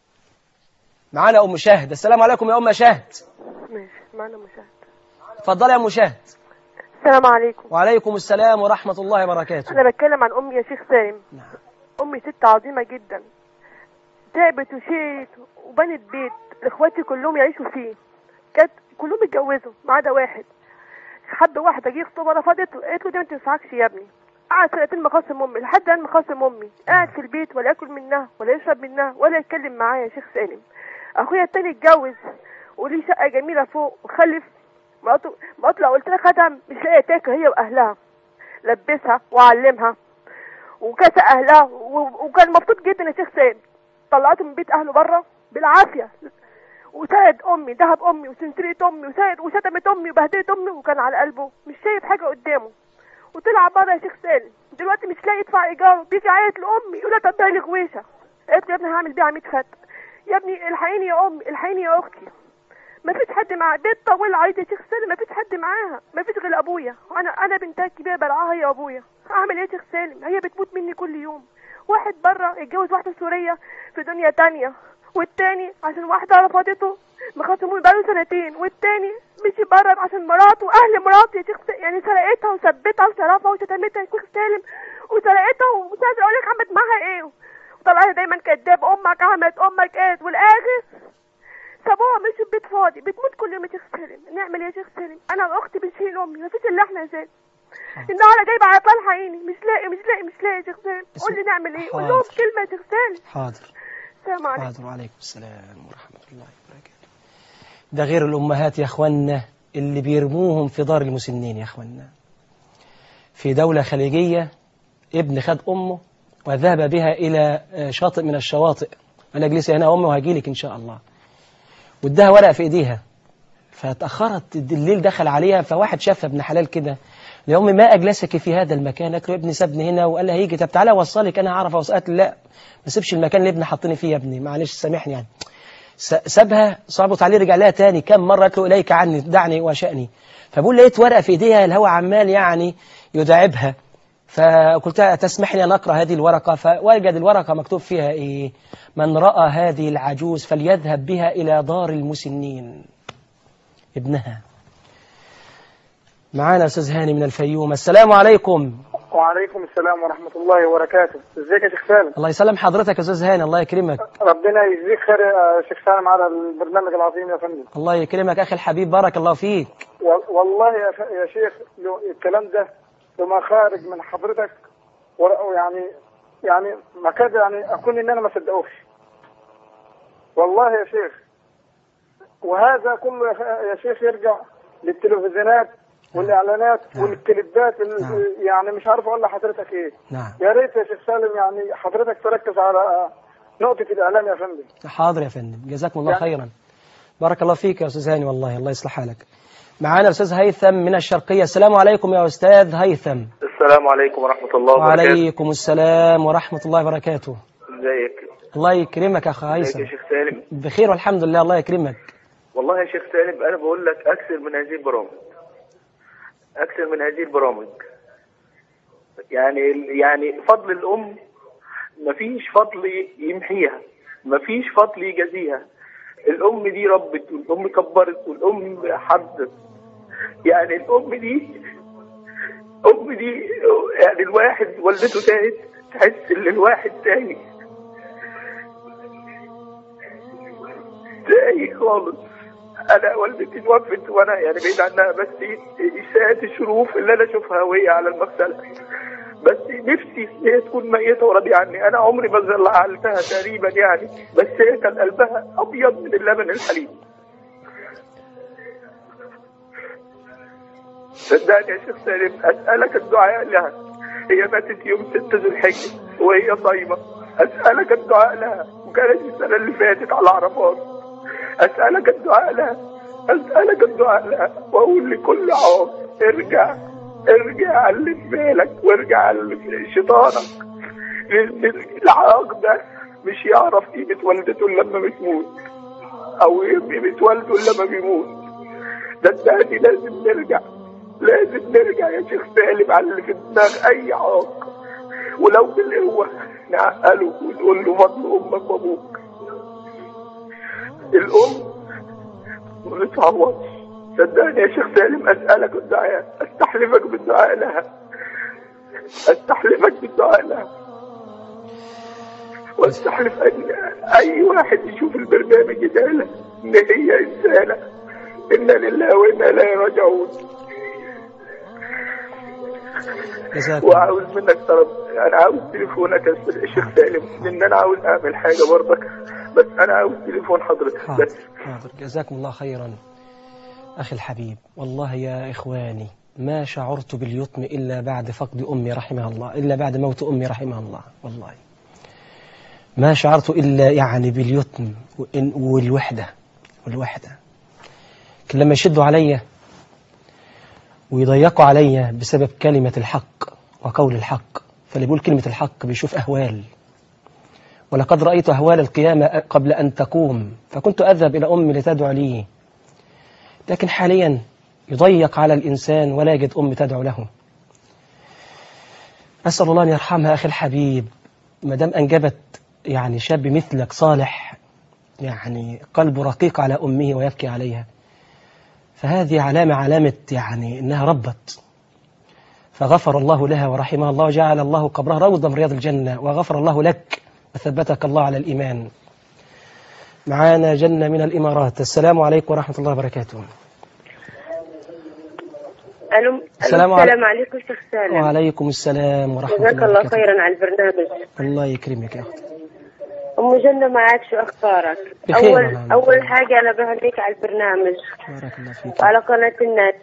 معانا أم شهد. السلام عليكم يا أم شهد. ماشي معنا مشاهد. اتفضلي يا أم شهد. السلام عليكم. وعليكم السلام ورحمة الله وبركاته. أنا بتكلم عن أمي يا شيخ سالم. نعم. أمي ست عظيمة جدا، تعبت وشيت وبنت بيت إخواتي كلهم يعيشوا فيه، كانت كلهم اتجوزوا ما عدا واحد. حب واحدة جه خطوبة رفضت، قالت له دي ما تنفعكش يا ابني. قعد 2 سنين مخاصم أمي لحد الآن مخاصم أمي، قاعد في البيت ولا ياكل منها ولا يشرب منها ولا يتكلم معايا يا شيخ سالم. أخويا التاني اتجوز وليه شقة جميلة فوق وخلف. مراته لو قلت لها خدم مش لاقيه تاكل هي واهلها، لبسها وعلمها وكسى اهلها وكان مبسوط جدا يا شيخ سالم. طلعته من بيت اهله بره بالعافيه وساعد امي، ذهب امي وسنتريت امي وشتمت امي وبهدلت امي وكان على قلبه مش شايف حاجه قدامه وطلع بره يا شيخ سالم. دلوقتي مش لاقي يدفع ايجاره، بيجي عيط لامي يقول لها طب لي غويشه. قالت له يا ابني هعمل بيها 100 فتة. يا ابني الحقيني يا امي الحقيني يا اختي. ما فيش حد مع بيت طويل عايز يا شيخ سالم، ما فيش حد معاها، ما فيش غير ابويا. انا بنتها الكبيره بلعاها يا ابويا. اعمل ايه يا شيخ سالم؟ هي بتموت مني كل يوم. واحد بره اتجوز واحده سوريه في دنيا تانية، والتاني عشان واحده رفضته مخاصمه بقاله 2 سنين، والتاني مشي بره عشان مراته واهل مراته يا شيخ يعني سرقتها وثبتها وشرفها وشتمتها يا شيخ سالم وسرقتها ومش عايزه اقول لك عملت معاها ايه، وطلعها دايما كداب، امك عملت امك ايه، والاخر سابوها مش البيت فاضي، بتموت كل يوم يا شيخ سالم. نعمل يا شيخ سالم؟ انا واختي بنشيل امي، مفيش الا احنا زي النهارده جايبه على طالحه عيني، مش لاقي يا شيخ سالم. قول لي نعمل ايه؟ قول لهم كلمه يا شيخ سالم. حاضر. السلام عليكم. حاضر، وعليكم السلام ورحمه الله وبركاته. ده غير الامهات يا اخوانا اللي بيرموهم في دار المسنين يا اخوانا. في دولة خليجية ابن خد أمه وذهب بها إلى شاطئ من الشواطئ، أنا أجلسي هنا أمي وهجيلك إن شاء الله، وادها ورقة في إيديها، فتأخرت الليل دخل عليها، فواحد شافها ابن حلال كده، يا أمي ما أجلسك في هذا المكان؟ قالت له ابني سابني هنا وقال لها هيجي، طب تعالى أوصلك أنا هعرف أوصلك. لا ما سيبش المكان اللي ابني حطني فيه يا ابني، معلش سامحني يعني. سابها، صعبت عليه، رجع لها تاني كم مرة، قالت له إليك عني دعني وشأني. فبقول لقيت ورقة في إيديها، الهواء عمال يعني يداعبها، فقلت تسمحني أن أقرأ هذه الورقة، فوجد الورقة مكتوب فيها إيه؟ من رأى هذه العجوز فليذهب بها إلى دار المسنين. ابنها. معانا أستاذ هاني من الفيوم. السلام عليكم. وعليكم السلام ورحمة الله وبركاته. ازيك يا شيخ سالم؟ الله يسلم حضرتك يا أستاذ هاني، الله يكرمك. ربنا يجزيك خير يا شيخ سالم على البرنامج العظيم يا فندم. الله يكرمك أخي الحبيب، بارك الله فيك. والله يا شيخ الكلام ده لما خارج من حضرتك يعني ما كاد يعني أكون إن أنا ما صدقوش والله يا شيخ. وهذا كله يا شيخ يرجع للتلفزيونات والإعلانات والكليبات يعني مش عارف أقول لحضرتك إيه. يا ريت يا شيخ سالم يعني حضرتك تركز على نقطة الإعلام يا فندم. حاضر يا فندم، جزاكم الله خيرا. بارك الله فيك يا أستاذ هاني، والله الله يصلح حالك. معانا الأستاذ هيثم من الشرقية. السلام عليكم يا أستاذ هيثم. السلام عليكم ورحمة الله وبركاته. وعليكم السلام ورحمة الله وبركاته. ازيك؟ الله يكرمك يا أخي هيثم. ازيك يا شيخ سالم؟ بخير والحمد لله، الله يكرمك. والله يا شيخ سالم أنا بقول لك أكثر من هذه البرامج، أكثر من هذه البرامج. يعني فضل الأم مفيش فضل يمحيها، مفيش فضل يجازيها. الأم دي ربت، والأم كبرت، والأم حفظت. يعني الأم دي يعني الواحد والدته تاهت، تحس ان الواحد تايه خالص. انا والدتي توفت وانا يعني بعيد عنها، بس ساعات الشروف اللي انا اشوفها وهي على المغسله، بس نفسي هي تكون ميته وراضيه عني. انا عمري ما زعلتها تقريبا يعني، بس هي كان قلبها ابيض من اللبن الحليب. صدقني يا شيخ سالم اسالك الدعاء لها، هي ماتت يوم 6 ذو الحجه وهي صايمه. اسالك الدعاء لها، وكانت السنه اللي فاتت على عرفات. اسالك الدعاء لها، اسالك الدعاء لها، واقول لكل عاق ارجع علم بالك، وارجع علم شيطانك. العاق ده مش يعرف قيمه والدته الا لما بتموت، او قيمه والده الا لما بيموت. صدقني لازم نرجع يا شيخ سالم على اللي في دماغ اي عاق، ولو بالقوه نعقله ونقول له فضل امك وابوك. الام ما بتعوضش. صدقني يا شيخ سالم اسالك الدعاء، استحلفك بالدعاء لها، واستحلف ان اي واحد يشوف البرنامج ده ان هي انسانه، انا لله وانا اليه راجعون. وعاوز منك طلب، انا عاوز تليفونك يا شيخ سالم، لان انا عاوز اعمل حاجه برضك، بس انا عاوز تليفون حضرتك بس. حاضر، جزاكم الله خيرا اخي الحبيب. والله يا اخواني ما شعرت باليتم الا بعد فقد امي رحمها الله، الا بعد موت امي رحمها الله. والله ما شعرت الا يعني باليتم والوحده. لما يشدوا عليا ويضيقوا عليا بسبب كلمة الحق وقول الحق، فاللي بيقول كلمة الحق بيشوف أهوال. ولقد رأيت أهوال القيامة قبل أن تقوم، فكنت أذهب إلى أمي لتدعو لي، لكن حاليا يضيق على الإنسان ولا يجد أم تدعو له. أسأل الله أن يرحمها أخي الحبيب، مدام أنجبت يعني شاب مثلك صالح، يعني قلبه رقيق على أمه ويبكي عليها، فهذه علامة يعني إنها ربت. فغفر الله لها ورحمها الله وجعل الله قبرها روضة من رياض الجنة، وغفر الله لك وثبتك الله على الإيمان. معانا جنة من الإمارات. السلام عليكم ورحمة الله وبركاته. السلام عليكم شيخ سالم. وعليكم السلام ورحمة الله وبركاته. جزاك الله خيرا على البرنامج. الله يكرمك يا أختي. أم جنة معك، شو أخبارك؟ أول حاجة أنا بهنيك على البرنامج. بارك الله فيك. وعلى قناة الناس.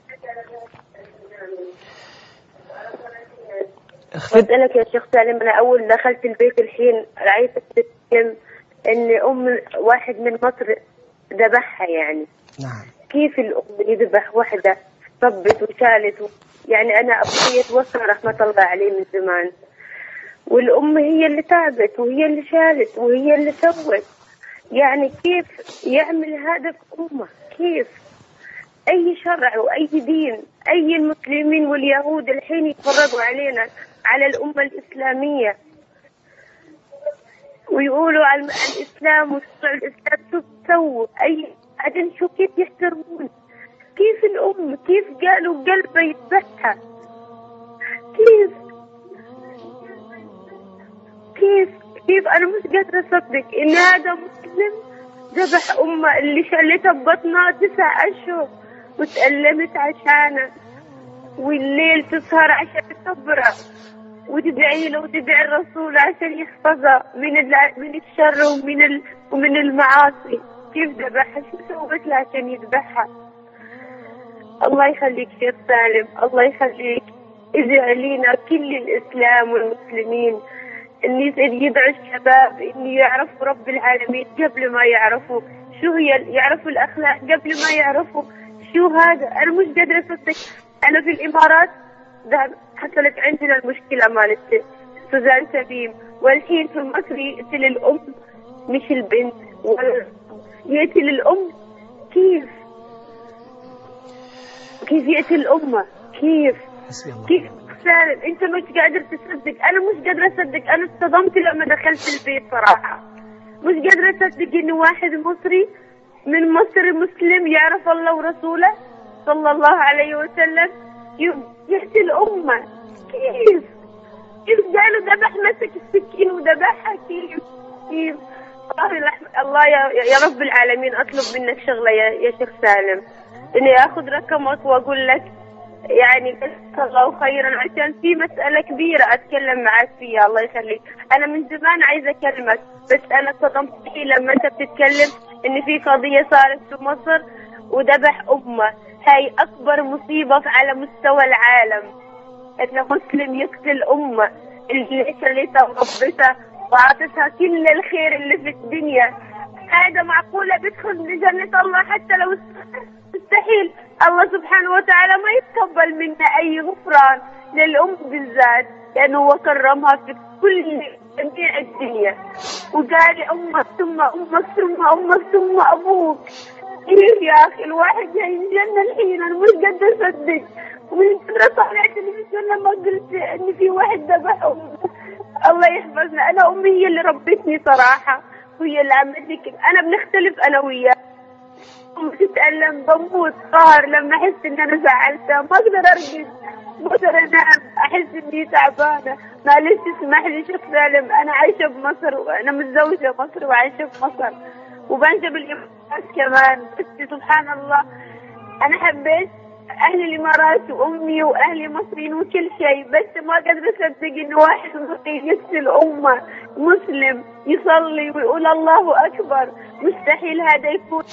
أسألك يا شيخ سالم، أنا أول دخلت البيت الحين رأيتك تتكلم إن واحد من مصر ذبحها يعني. نعم. كيف الأم يذبح واحدة صبت وشالت يعني أنا أبوي توفى رحمة الله عليه من زمان، والأم هي اللي تعبت وهي اللي شالت وهي اللي سوت، يعني كيف يعمل هذا في أمه؟ كيف؟ أي شرع وأي دين، أي المسلمين واليهود الحين يتفرجوا علينا على الأمة الإسلامية ويقولوا على الإسلام وشرع الإسلام شو تسووا؟ بعدين شو كيف يحترمون؟ كيف الأم كيف قالوا قلبه يذبحها؟ كيف أنا مش قادرة أصدق إن هذا مسلم ذبح أمه اللي شالتها ببطنها 9 أشهر وتألمت عشانه، والليل تسهر عشان تصبره وتدعي له وتدعي الرسول عشان يحفظها من الشر ومن المعاصي. كيف ذبحها؟ شو سوت له عشان يذبحها؟ الله يخليك شيخ سالم، الله يخليك. ادعي لنا كل الإسلام والمسلمين إن يدعوا الشباب إن يعرفوا رب العالمين قبل ما يعرفوا شو هي، يعرفوا الأخلاق قبل ما يعرفوا شو هذا. أنا مش قادرة أصدق. أنا في الإمارات حصلت عندنا المشكلة مالت سوزان سبيم، والحين في مصر يقتل الأم مش البنت، يقتل الأم. كيف يقتل الأمة؟ كيف سالم؟ انت مش قادر تصدق. انا مش قادرة اصدق. انا اصطدمت لما دخلت البيت صراحة. مش قادرة اصدق ان واحد مصري من مصر مسلم يعرف الله ورسوله صلى الله عليه وسلم يقتل أمه. كيف قالوا ذبح، مسك السكين وذبحها؟ كيف الله يا رب العالمين. اطلب منك شغلة يا شيخ سالم، اني اخذ رقمك واقول لك يعني جزاك الله خيرا عشان في مسألة كبيرة اتكلم معك فيها. الله يخليك. انا من زمان عايزة اكلمك، بس انا صدمت لما انت بتتكلم ان في قضية صارت في مصر وذبح امه. هاي اكبر مصيبة على مستوى العالم، ان مسلم يقتل امه اللي شلتها وربتها وعطتها كل الخير اللي في الدنيا. هذا معقولة بيدخل لجنة الله؟ حتى لو مستحيل. الله سبحانه وتعالى ما يتقبل منا أي غفران للأم بالذات، لأنه هو كرمها في كل جميع الدنيا وقال أمك ثم أمك ثم أمك ثم أبوك. كيف يا أخي الواحد ينجن الحين؟ أنا مش قادرة أصدق. ومن كثرة طلعت التلفزيون لما قلت إن في واحد ذبح أمه. الله يحفظنا. أنا أمي هي اللي ربتني صراحة، وهي اللي عملتني كده. أنا بنختلف أنا وياه. تتألم بموت قهر لما أحس إن أنا زعلتها، ما أقدر أرقد، ما أقدر أنام، أحس إني تعبانة. معلش اسمح لي شيخ سالم، أنا عايشة بمصر وأنا متزوجة مصر وعايشة بمصر وبنجى بالإمارات كمان. بس سبحان الله أنا حبيت أهل الإمارات وأمي وأهلي مصريين وكل شيء، بس ما قادرة أصدق إنه واحد مصري يقتل أمة مسلم يصلي ويقول الله أكبر. مستحيل هذا يكون.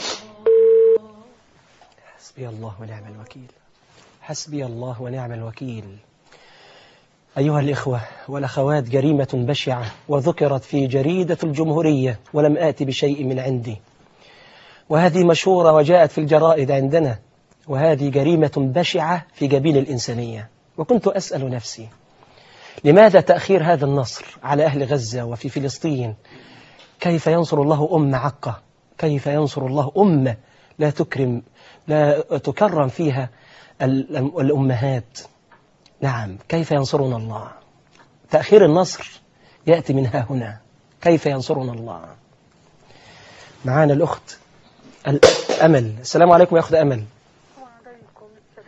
حسبي الله ونعم الوكيل. حسبي الله ونعم الوكيل. أيها الإخوة والأخوات، جريمة بشعة وذكرت في جريدة الجمهورية ولم آتي بشيء من عندي، وهذه مشهورة وجاءت في الجرائد عندنا، وهذه جريمة بشعة في جبين الإنسانية. وكنت أسأل نفسي لماذا تأخير هذا النصر على أهل غزة وفي فلسطين؟ كيف ينصر الله أمة عقة؟ كيف ينصر الله أمة لا تكرم فيها الأمهات؟ نعم، كيف ينصرنا الله؟ تأخير النصر يأتي من ها هنا. كيف ينصرنا الله؟ معانا الأخت أمل. السلام عليكم يا أخت أمل. وعليكم السلام ورحمة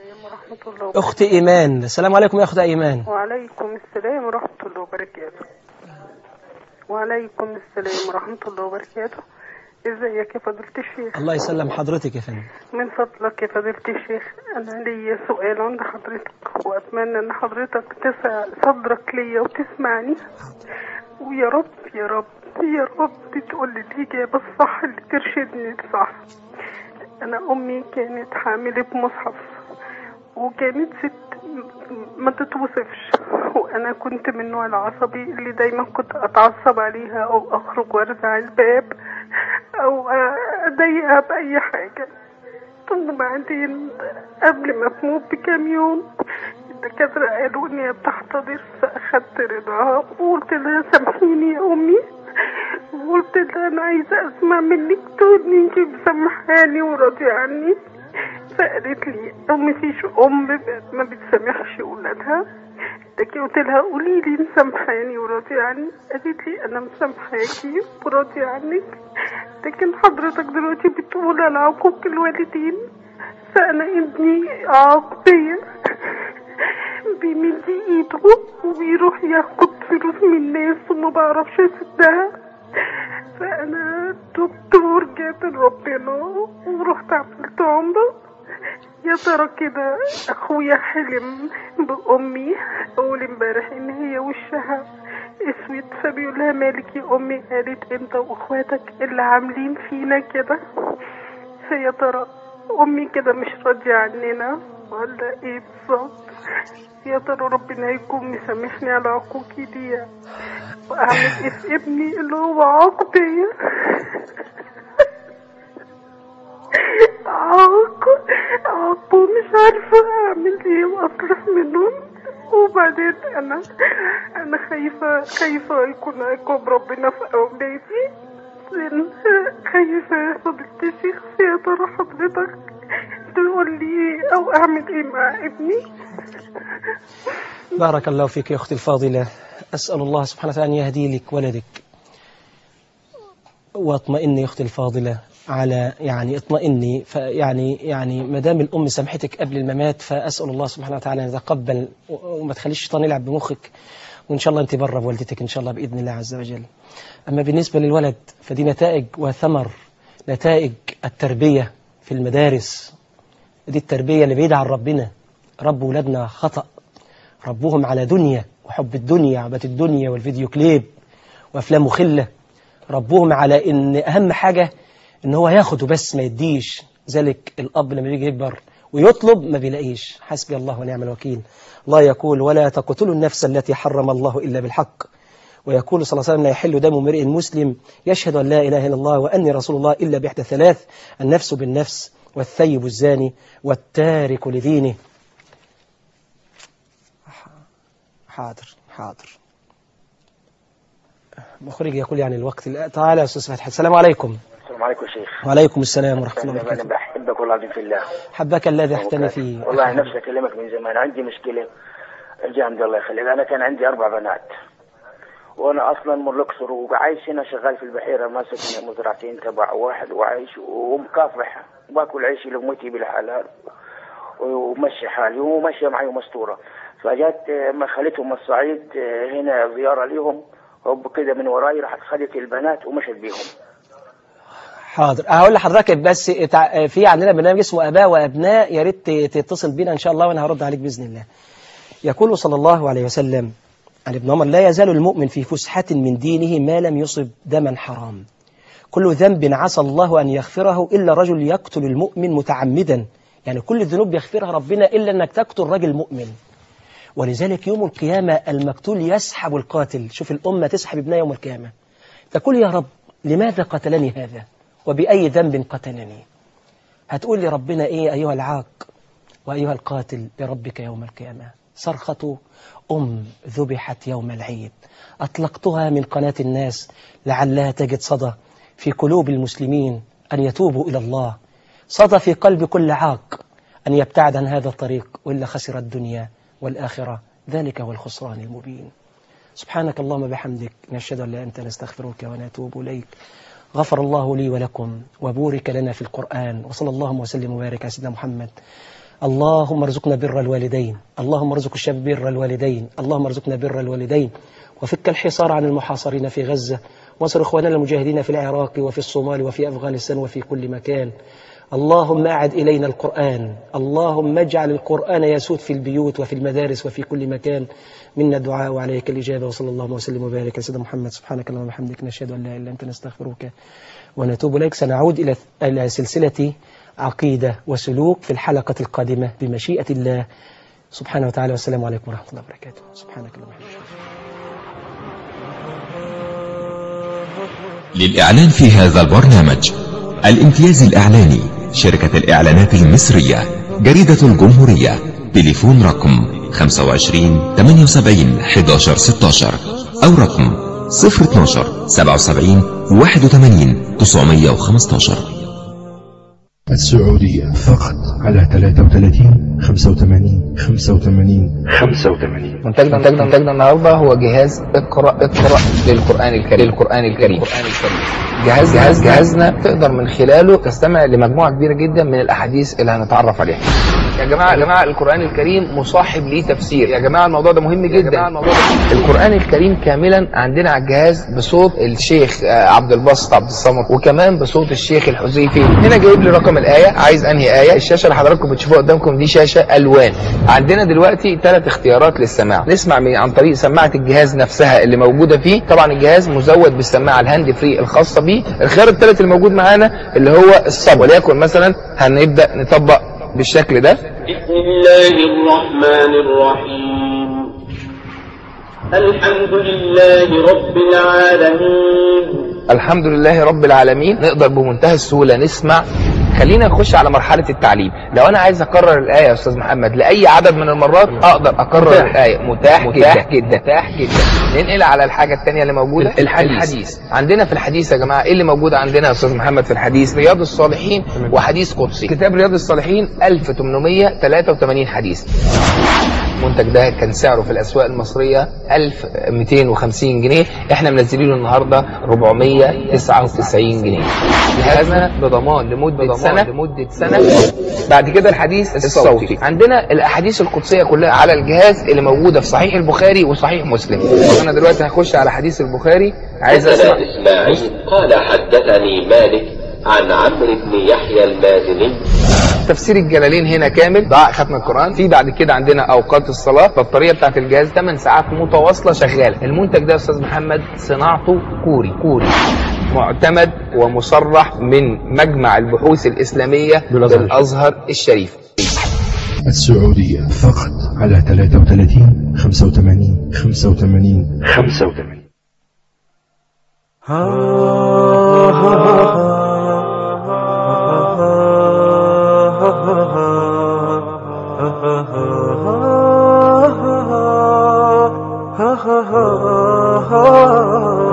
ورحمة الله وبركاته. أختي إيمان. السلام عليكم يا أختي إيمان. وعليكم السلام ورحمة الله وبركاته. وعليكم السلام ورحمة الله وبركاته. ازيك يا فضيلة الشيخ؟ الله يسلم حضرتك يا فندم. من فضلك يا فضيلة الشيخ، أنا لي سؤال عند حضرتك، وأتمنى أن حضرتك تسع صدرك ليا وتسمعني، ويا رب يا رب يا رب تقول لي الإجابة الصح اللي ترشدني الصح. أنا أمي كانت حاملة بمصحف، وكانت ست ما تتوصفش، وأنا كنت من النوع العصبي اللي دايما كنت أتعصب عليها أو أخرج وأرجع الباب أو أضايقها بأي حاجة. ثم بعدين قبل ما تموت بكام يوم الدكاترة قالوا إن هي بتحتضر، فأخدت رضاها وقلت لها سامحيني يا أمي، وقلت لها أنا عايزة أسمع منك تقولي إنك مسامحاني وراضية عني. فقالت لي مفيش أم ما بتسامحش ولادها. لكن قلت لها قولي لي مسامحاني وراضية عني. قالت لي أنا مسامحاكي وراضية عنك، لكن حضرتك دلوقتي بتقول على عقوق الوالدين. فأنا ابني عاق بيا، بيمد ايده وبيروح ياخد فلوس من الناس وما بعرفش اسدها. فأنا دكتور جاب ربنا ورحت عملت عمرة. يا ترى كده اخويا حلم بامي اول امبارح ان هي وشها اسود، فبيقول لها مالك يا امي؟ قالت انت واخواتك اللي عاملين فينا كده. فيا ترى امي كده مش راضيه عننا ولا ايه بالظبط؟ يا ترى ربنا هيكون مسامحني على عقوقي دي، واعمل ايه في ابني اللي هو عاق بيا؟ عاق ومش عارفة اعمل ايه واصرف منهم. وبعدين انا خايفة يكون عقاب ربنا في اولادي. خايفة يا فضيلة الشيخ. يا ترى حضرتك تقول لي او اعمل ايه مع ابني؟ بارك الله فيك يا أختي الفاضلة. أسأل الله سبحانه وتعالى أن يهدي لك ولدك. واطمئني يا أختي الفاضلة على اطمئني. يعني ما دام الأم سامحتك قبل الممات، فأسأل الله سبحانه وتعالى أن يتقبل وما تخليش الشيطان يلعب بمخك، وإن شاء الله أنت بره بوالدتك إن شاء الله بإذن الله عز وجل. أما بالنسبة للولد فدي نتائج وثمر نتائج التربية في المدارس. دي التربية اللي بعيدة عن ربنا. رب ولادنا خطأ، ربهم على دنيا وحب الدنيا وعبة الدنيا والفيديو كليب وأفلام مخلة. ربهم على إن أهم حاجة إن هو ياخد وبس ما يديش. ذلك الأب لما بيجي يكبر ويطلب ما بيلاقيش. حسبي الله ونعم الوكيل. الله يقول ولا تقتلوا النفس التي حرم الله إلا بالحق. ويقول صلى الله عليه وسلم لا يحل دم امرئ مسلم يشهد أن لا إله إلا الله وأني رسول الله إلا بإحدى ثلاث: النفس بالنفس، والثيب الزاني، والتارك لدينه. حاضر مخرج يقول يعني الوقت. تعالى يا أستاذ فتحي. السلام عليكم. السلام عليكم يا شيخ. وعليكم السلام ورحمة الله وبركاته. أنا بحبك والله العظيم في الله. حبك الذي احتني فيه. والله نفسي أكلمك من زمان. عندي مشكلة جامدة الله يخليك. أنا كان عندي 4 بنات، وأنا أصلا من الأقصر وعايش هنا شغال في البحيرة، ماسك مزرعتين تبع واحد وعايش ومكافح وباكل عيشي لأمتي بالحلال ومشي حالي وماشية معي ومستورة. فجات ما خليتهم الصعيد هنا زيارة ليهم، وبكده من وراي راحت خدت البنات ومشت بيهم. حاضر هقول لحضرتك بس في عندنا برنامج اسمه آباء وأبناء، يا ريت تتصل بينا إن شاء الله وأنا هرد عليك بإذن الله. يقول صلى الله عليه وسلم عن ابن عمر لا يزال المؤمن في فسحة من دينه ما لم يصب دما حرام. كل ذنب عسى الله أن يغفره إلا رجل يقتل المؤمن متعمدا. يعني كل الذنوب يغفرها ربنا إلا أنك تقتل رجل مؤمن. ولذلك يوم القيامة المقتول يسحب القاتل. شوف الأمة تسحب ابنها يوم القيامة، تقول يا رب لماذا قتلني هذا وبأي ذنب قتلني؟ هتقول لي ربنا إيه أيها العاق وأيها القاتل لربك يوم القيامة؟ صرخة ذبحت يوم العيد أطلقتها من قناة الناس لعلها تجد صدى في قلوب المسلمين أن يتوبوا إلى الله، صدى في قلب كل عاق أن يبتعد عن هذا الطريق، وإلا خسر الدنيا والآخرة. ذلك هو الخسران المبين. سبحانك اللهم بحمدك نشهد أن لا أنت نستغفرك ونتوب إليك. غفر الله لي ولكم وبورك لنا في القرآن، وصلى اللهم وسلم وبارك على سيدنا محمد اللهم ارزقنا بر الوالدين، اللهم ارزق الشباب بر الوالدين، اللهم ارزقنا بر الوالدين، وفك الحصار عن المحاصرين في غزة، وانصر إخواننا المجاهدين في العراق وفي الصومال وفي أفغانستان وفي كل مكان. اللهم أعد إلينا القرآن، اللهم اجعل القرآن يسود في البيوت وفي المدارس وفي كل مكان. منا الدعاء وعليك الإجابة، وصلى الله وسلم وبارك على سيدنا محمد. سبحانك اللهم وبحمدك، نشهد أن لا إله إلا أنت، نستغفرك ونتوب إليك. سنعود إلى سلسلة عقيدة وسلوك في الحلقة القادمة بمشيئة الله سبحانه وتعالى. والسلام عليكم ورحمة الله وبركاته. سبحانك اللهم وبحمدك. للإعلان في هذا البرنامج: الامتياز الإعلاني، شركة الإعلانات المصرية، جريدة الجمهورية. تليفون رقم 25 78 11 16 أو رقم 012 77 81 915. السعودية فقط على 33 85 85 85. منتجنا النهارده هو جهاز اقرأ للقرآن الكريم. جهازنا تقدر من خلاله تستمع لمجموعة كبيرة جدا من الأحاديث اللي هنتعرف عليها. يا جماعة القرآن الكريم مصاحب ليه تفسير. يا جماعة الموضوع ده مهم جدا. القرآن الكريم كاملا عندنا على الجهاز بصوت الشيخ عبد الباسط عبد الصمد، وكمان بصوت الشيخ الحذيفي. هنا جايب لي رقم الآية، عايز أنهي آية. الشاشة اللي حضراتكم بتشوفوها قدامكم دي شاشة ألوان. عندنا دلوقتي 3 اختيارات للسماع. نسمع عن طريق سماعة الجهاز نفسها اللي موجودة فيه. طبعا الجهاز مزود بالسماعة الهاند فري الخاصة بيه. الخيار الثالث اللي موجود معانا اللي هو الصب، وليكن مثلا هنبدأ نطبق بالشكل ده. بسم الله الرحمن الرحيم. الحمد لله رب العالمين. الحمد لله رب العالمين. نقدر بمنتهى السهولة نسمع. خلينا نخش على مرحلة التعليم. لو أنا عايز أكرر الآية يا أستاذ محمد لأي عدد من المرات أقدر أكرر الآية. متاح جدا. ننقل على الحاجة الثانية اللي موجودة، الحديث. عندنا في الحديث يا جماعة إيه اللي موجود عندنا يا أستاذ محمد في الحديث؟ رياض الصالحين وحديث قدسي. كتاب رياض الصالحين 1883 حديث. المنتج ده كان سعره في الأسواق المصرية 1250 جنيه، احنا منزلينه النهاردة 499 جنيه. جهازنا بضمان لمدة سنة. بعد كده الحديث الصوتي. عندنا الأحاديث القدسية كلها على الجهاز اللي موجودة في صحيح البخاري وصحيح مسلم. أنا دلوقتي هخش على حديث البخاري. عايز أسمع. إسماعيل قال حدثني مالك عن عمرو بن يحيى المازني. تفسير الجلالين هنا كامل، دعاء ختم القرآن. في بعد كده عندنا أوقات الصلاة. البطارية بتاعت الجهاز 8 ساعات متواصلة شغالة. المنتج ده يا أستاذ محمد صناعته كوري معتمد ومصرح من مجمع البحوث الإسلامية بالأزهر الشريف. السعودية فقط على 33 85 85 85. ha ha ha ha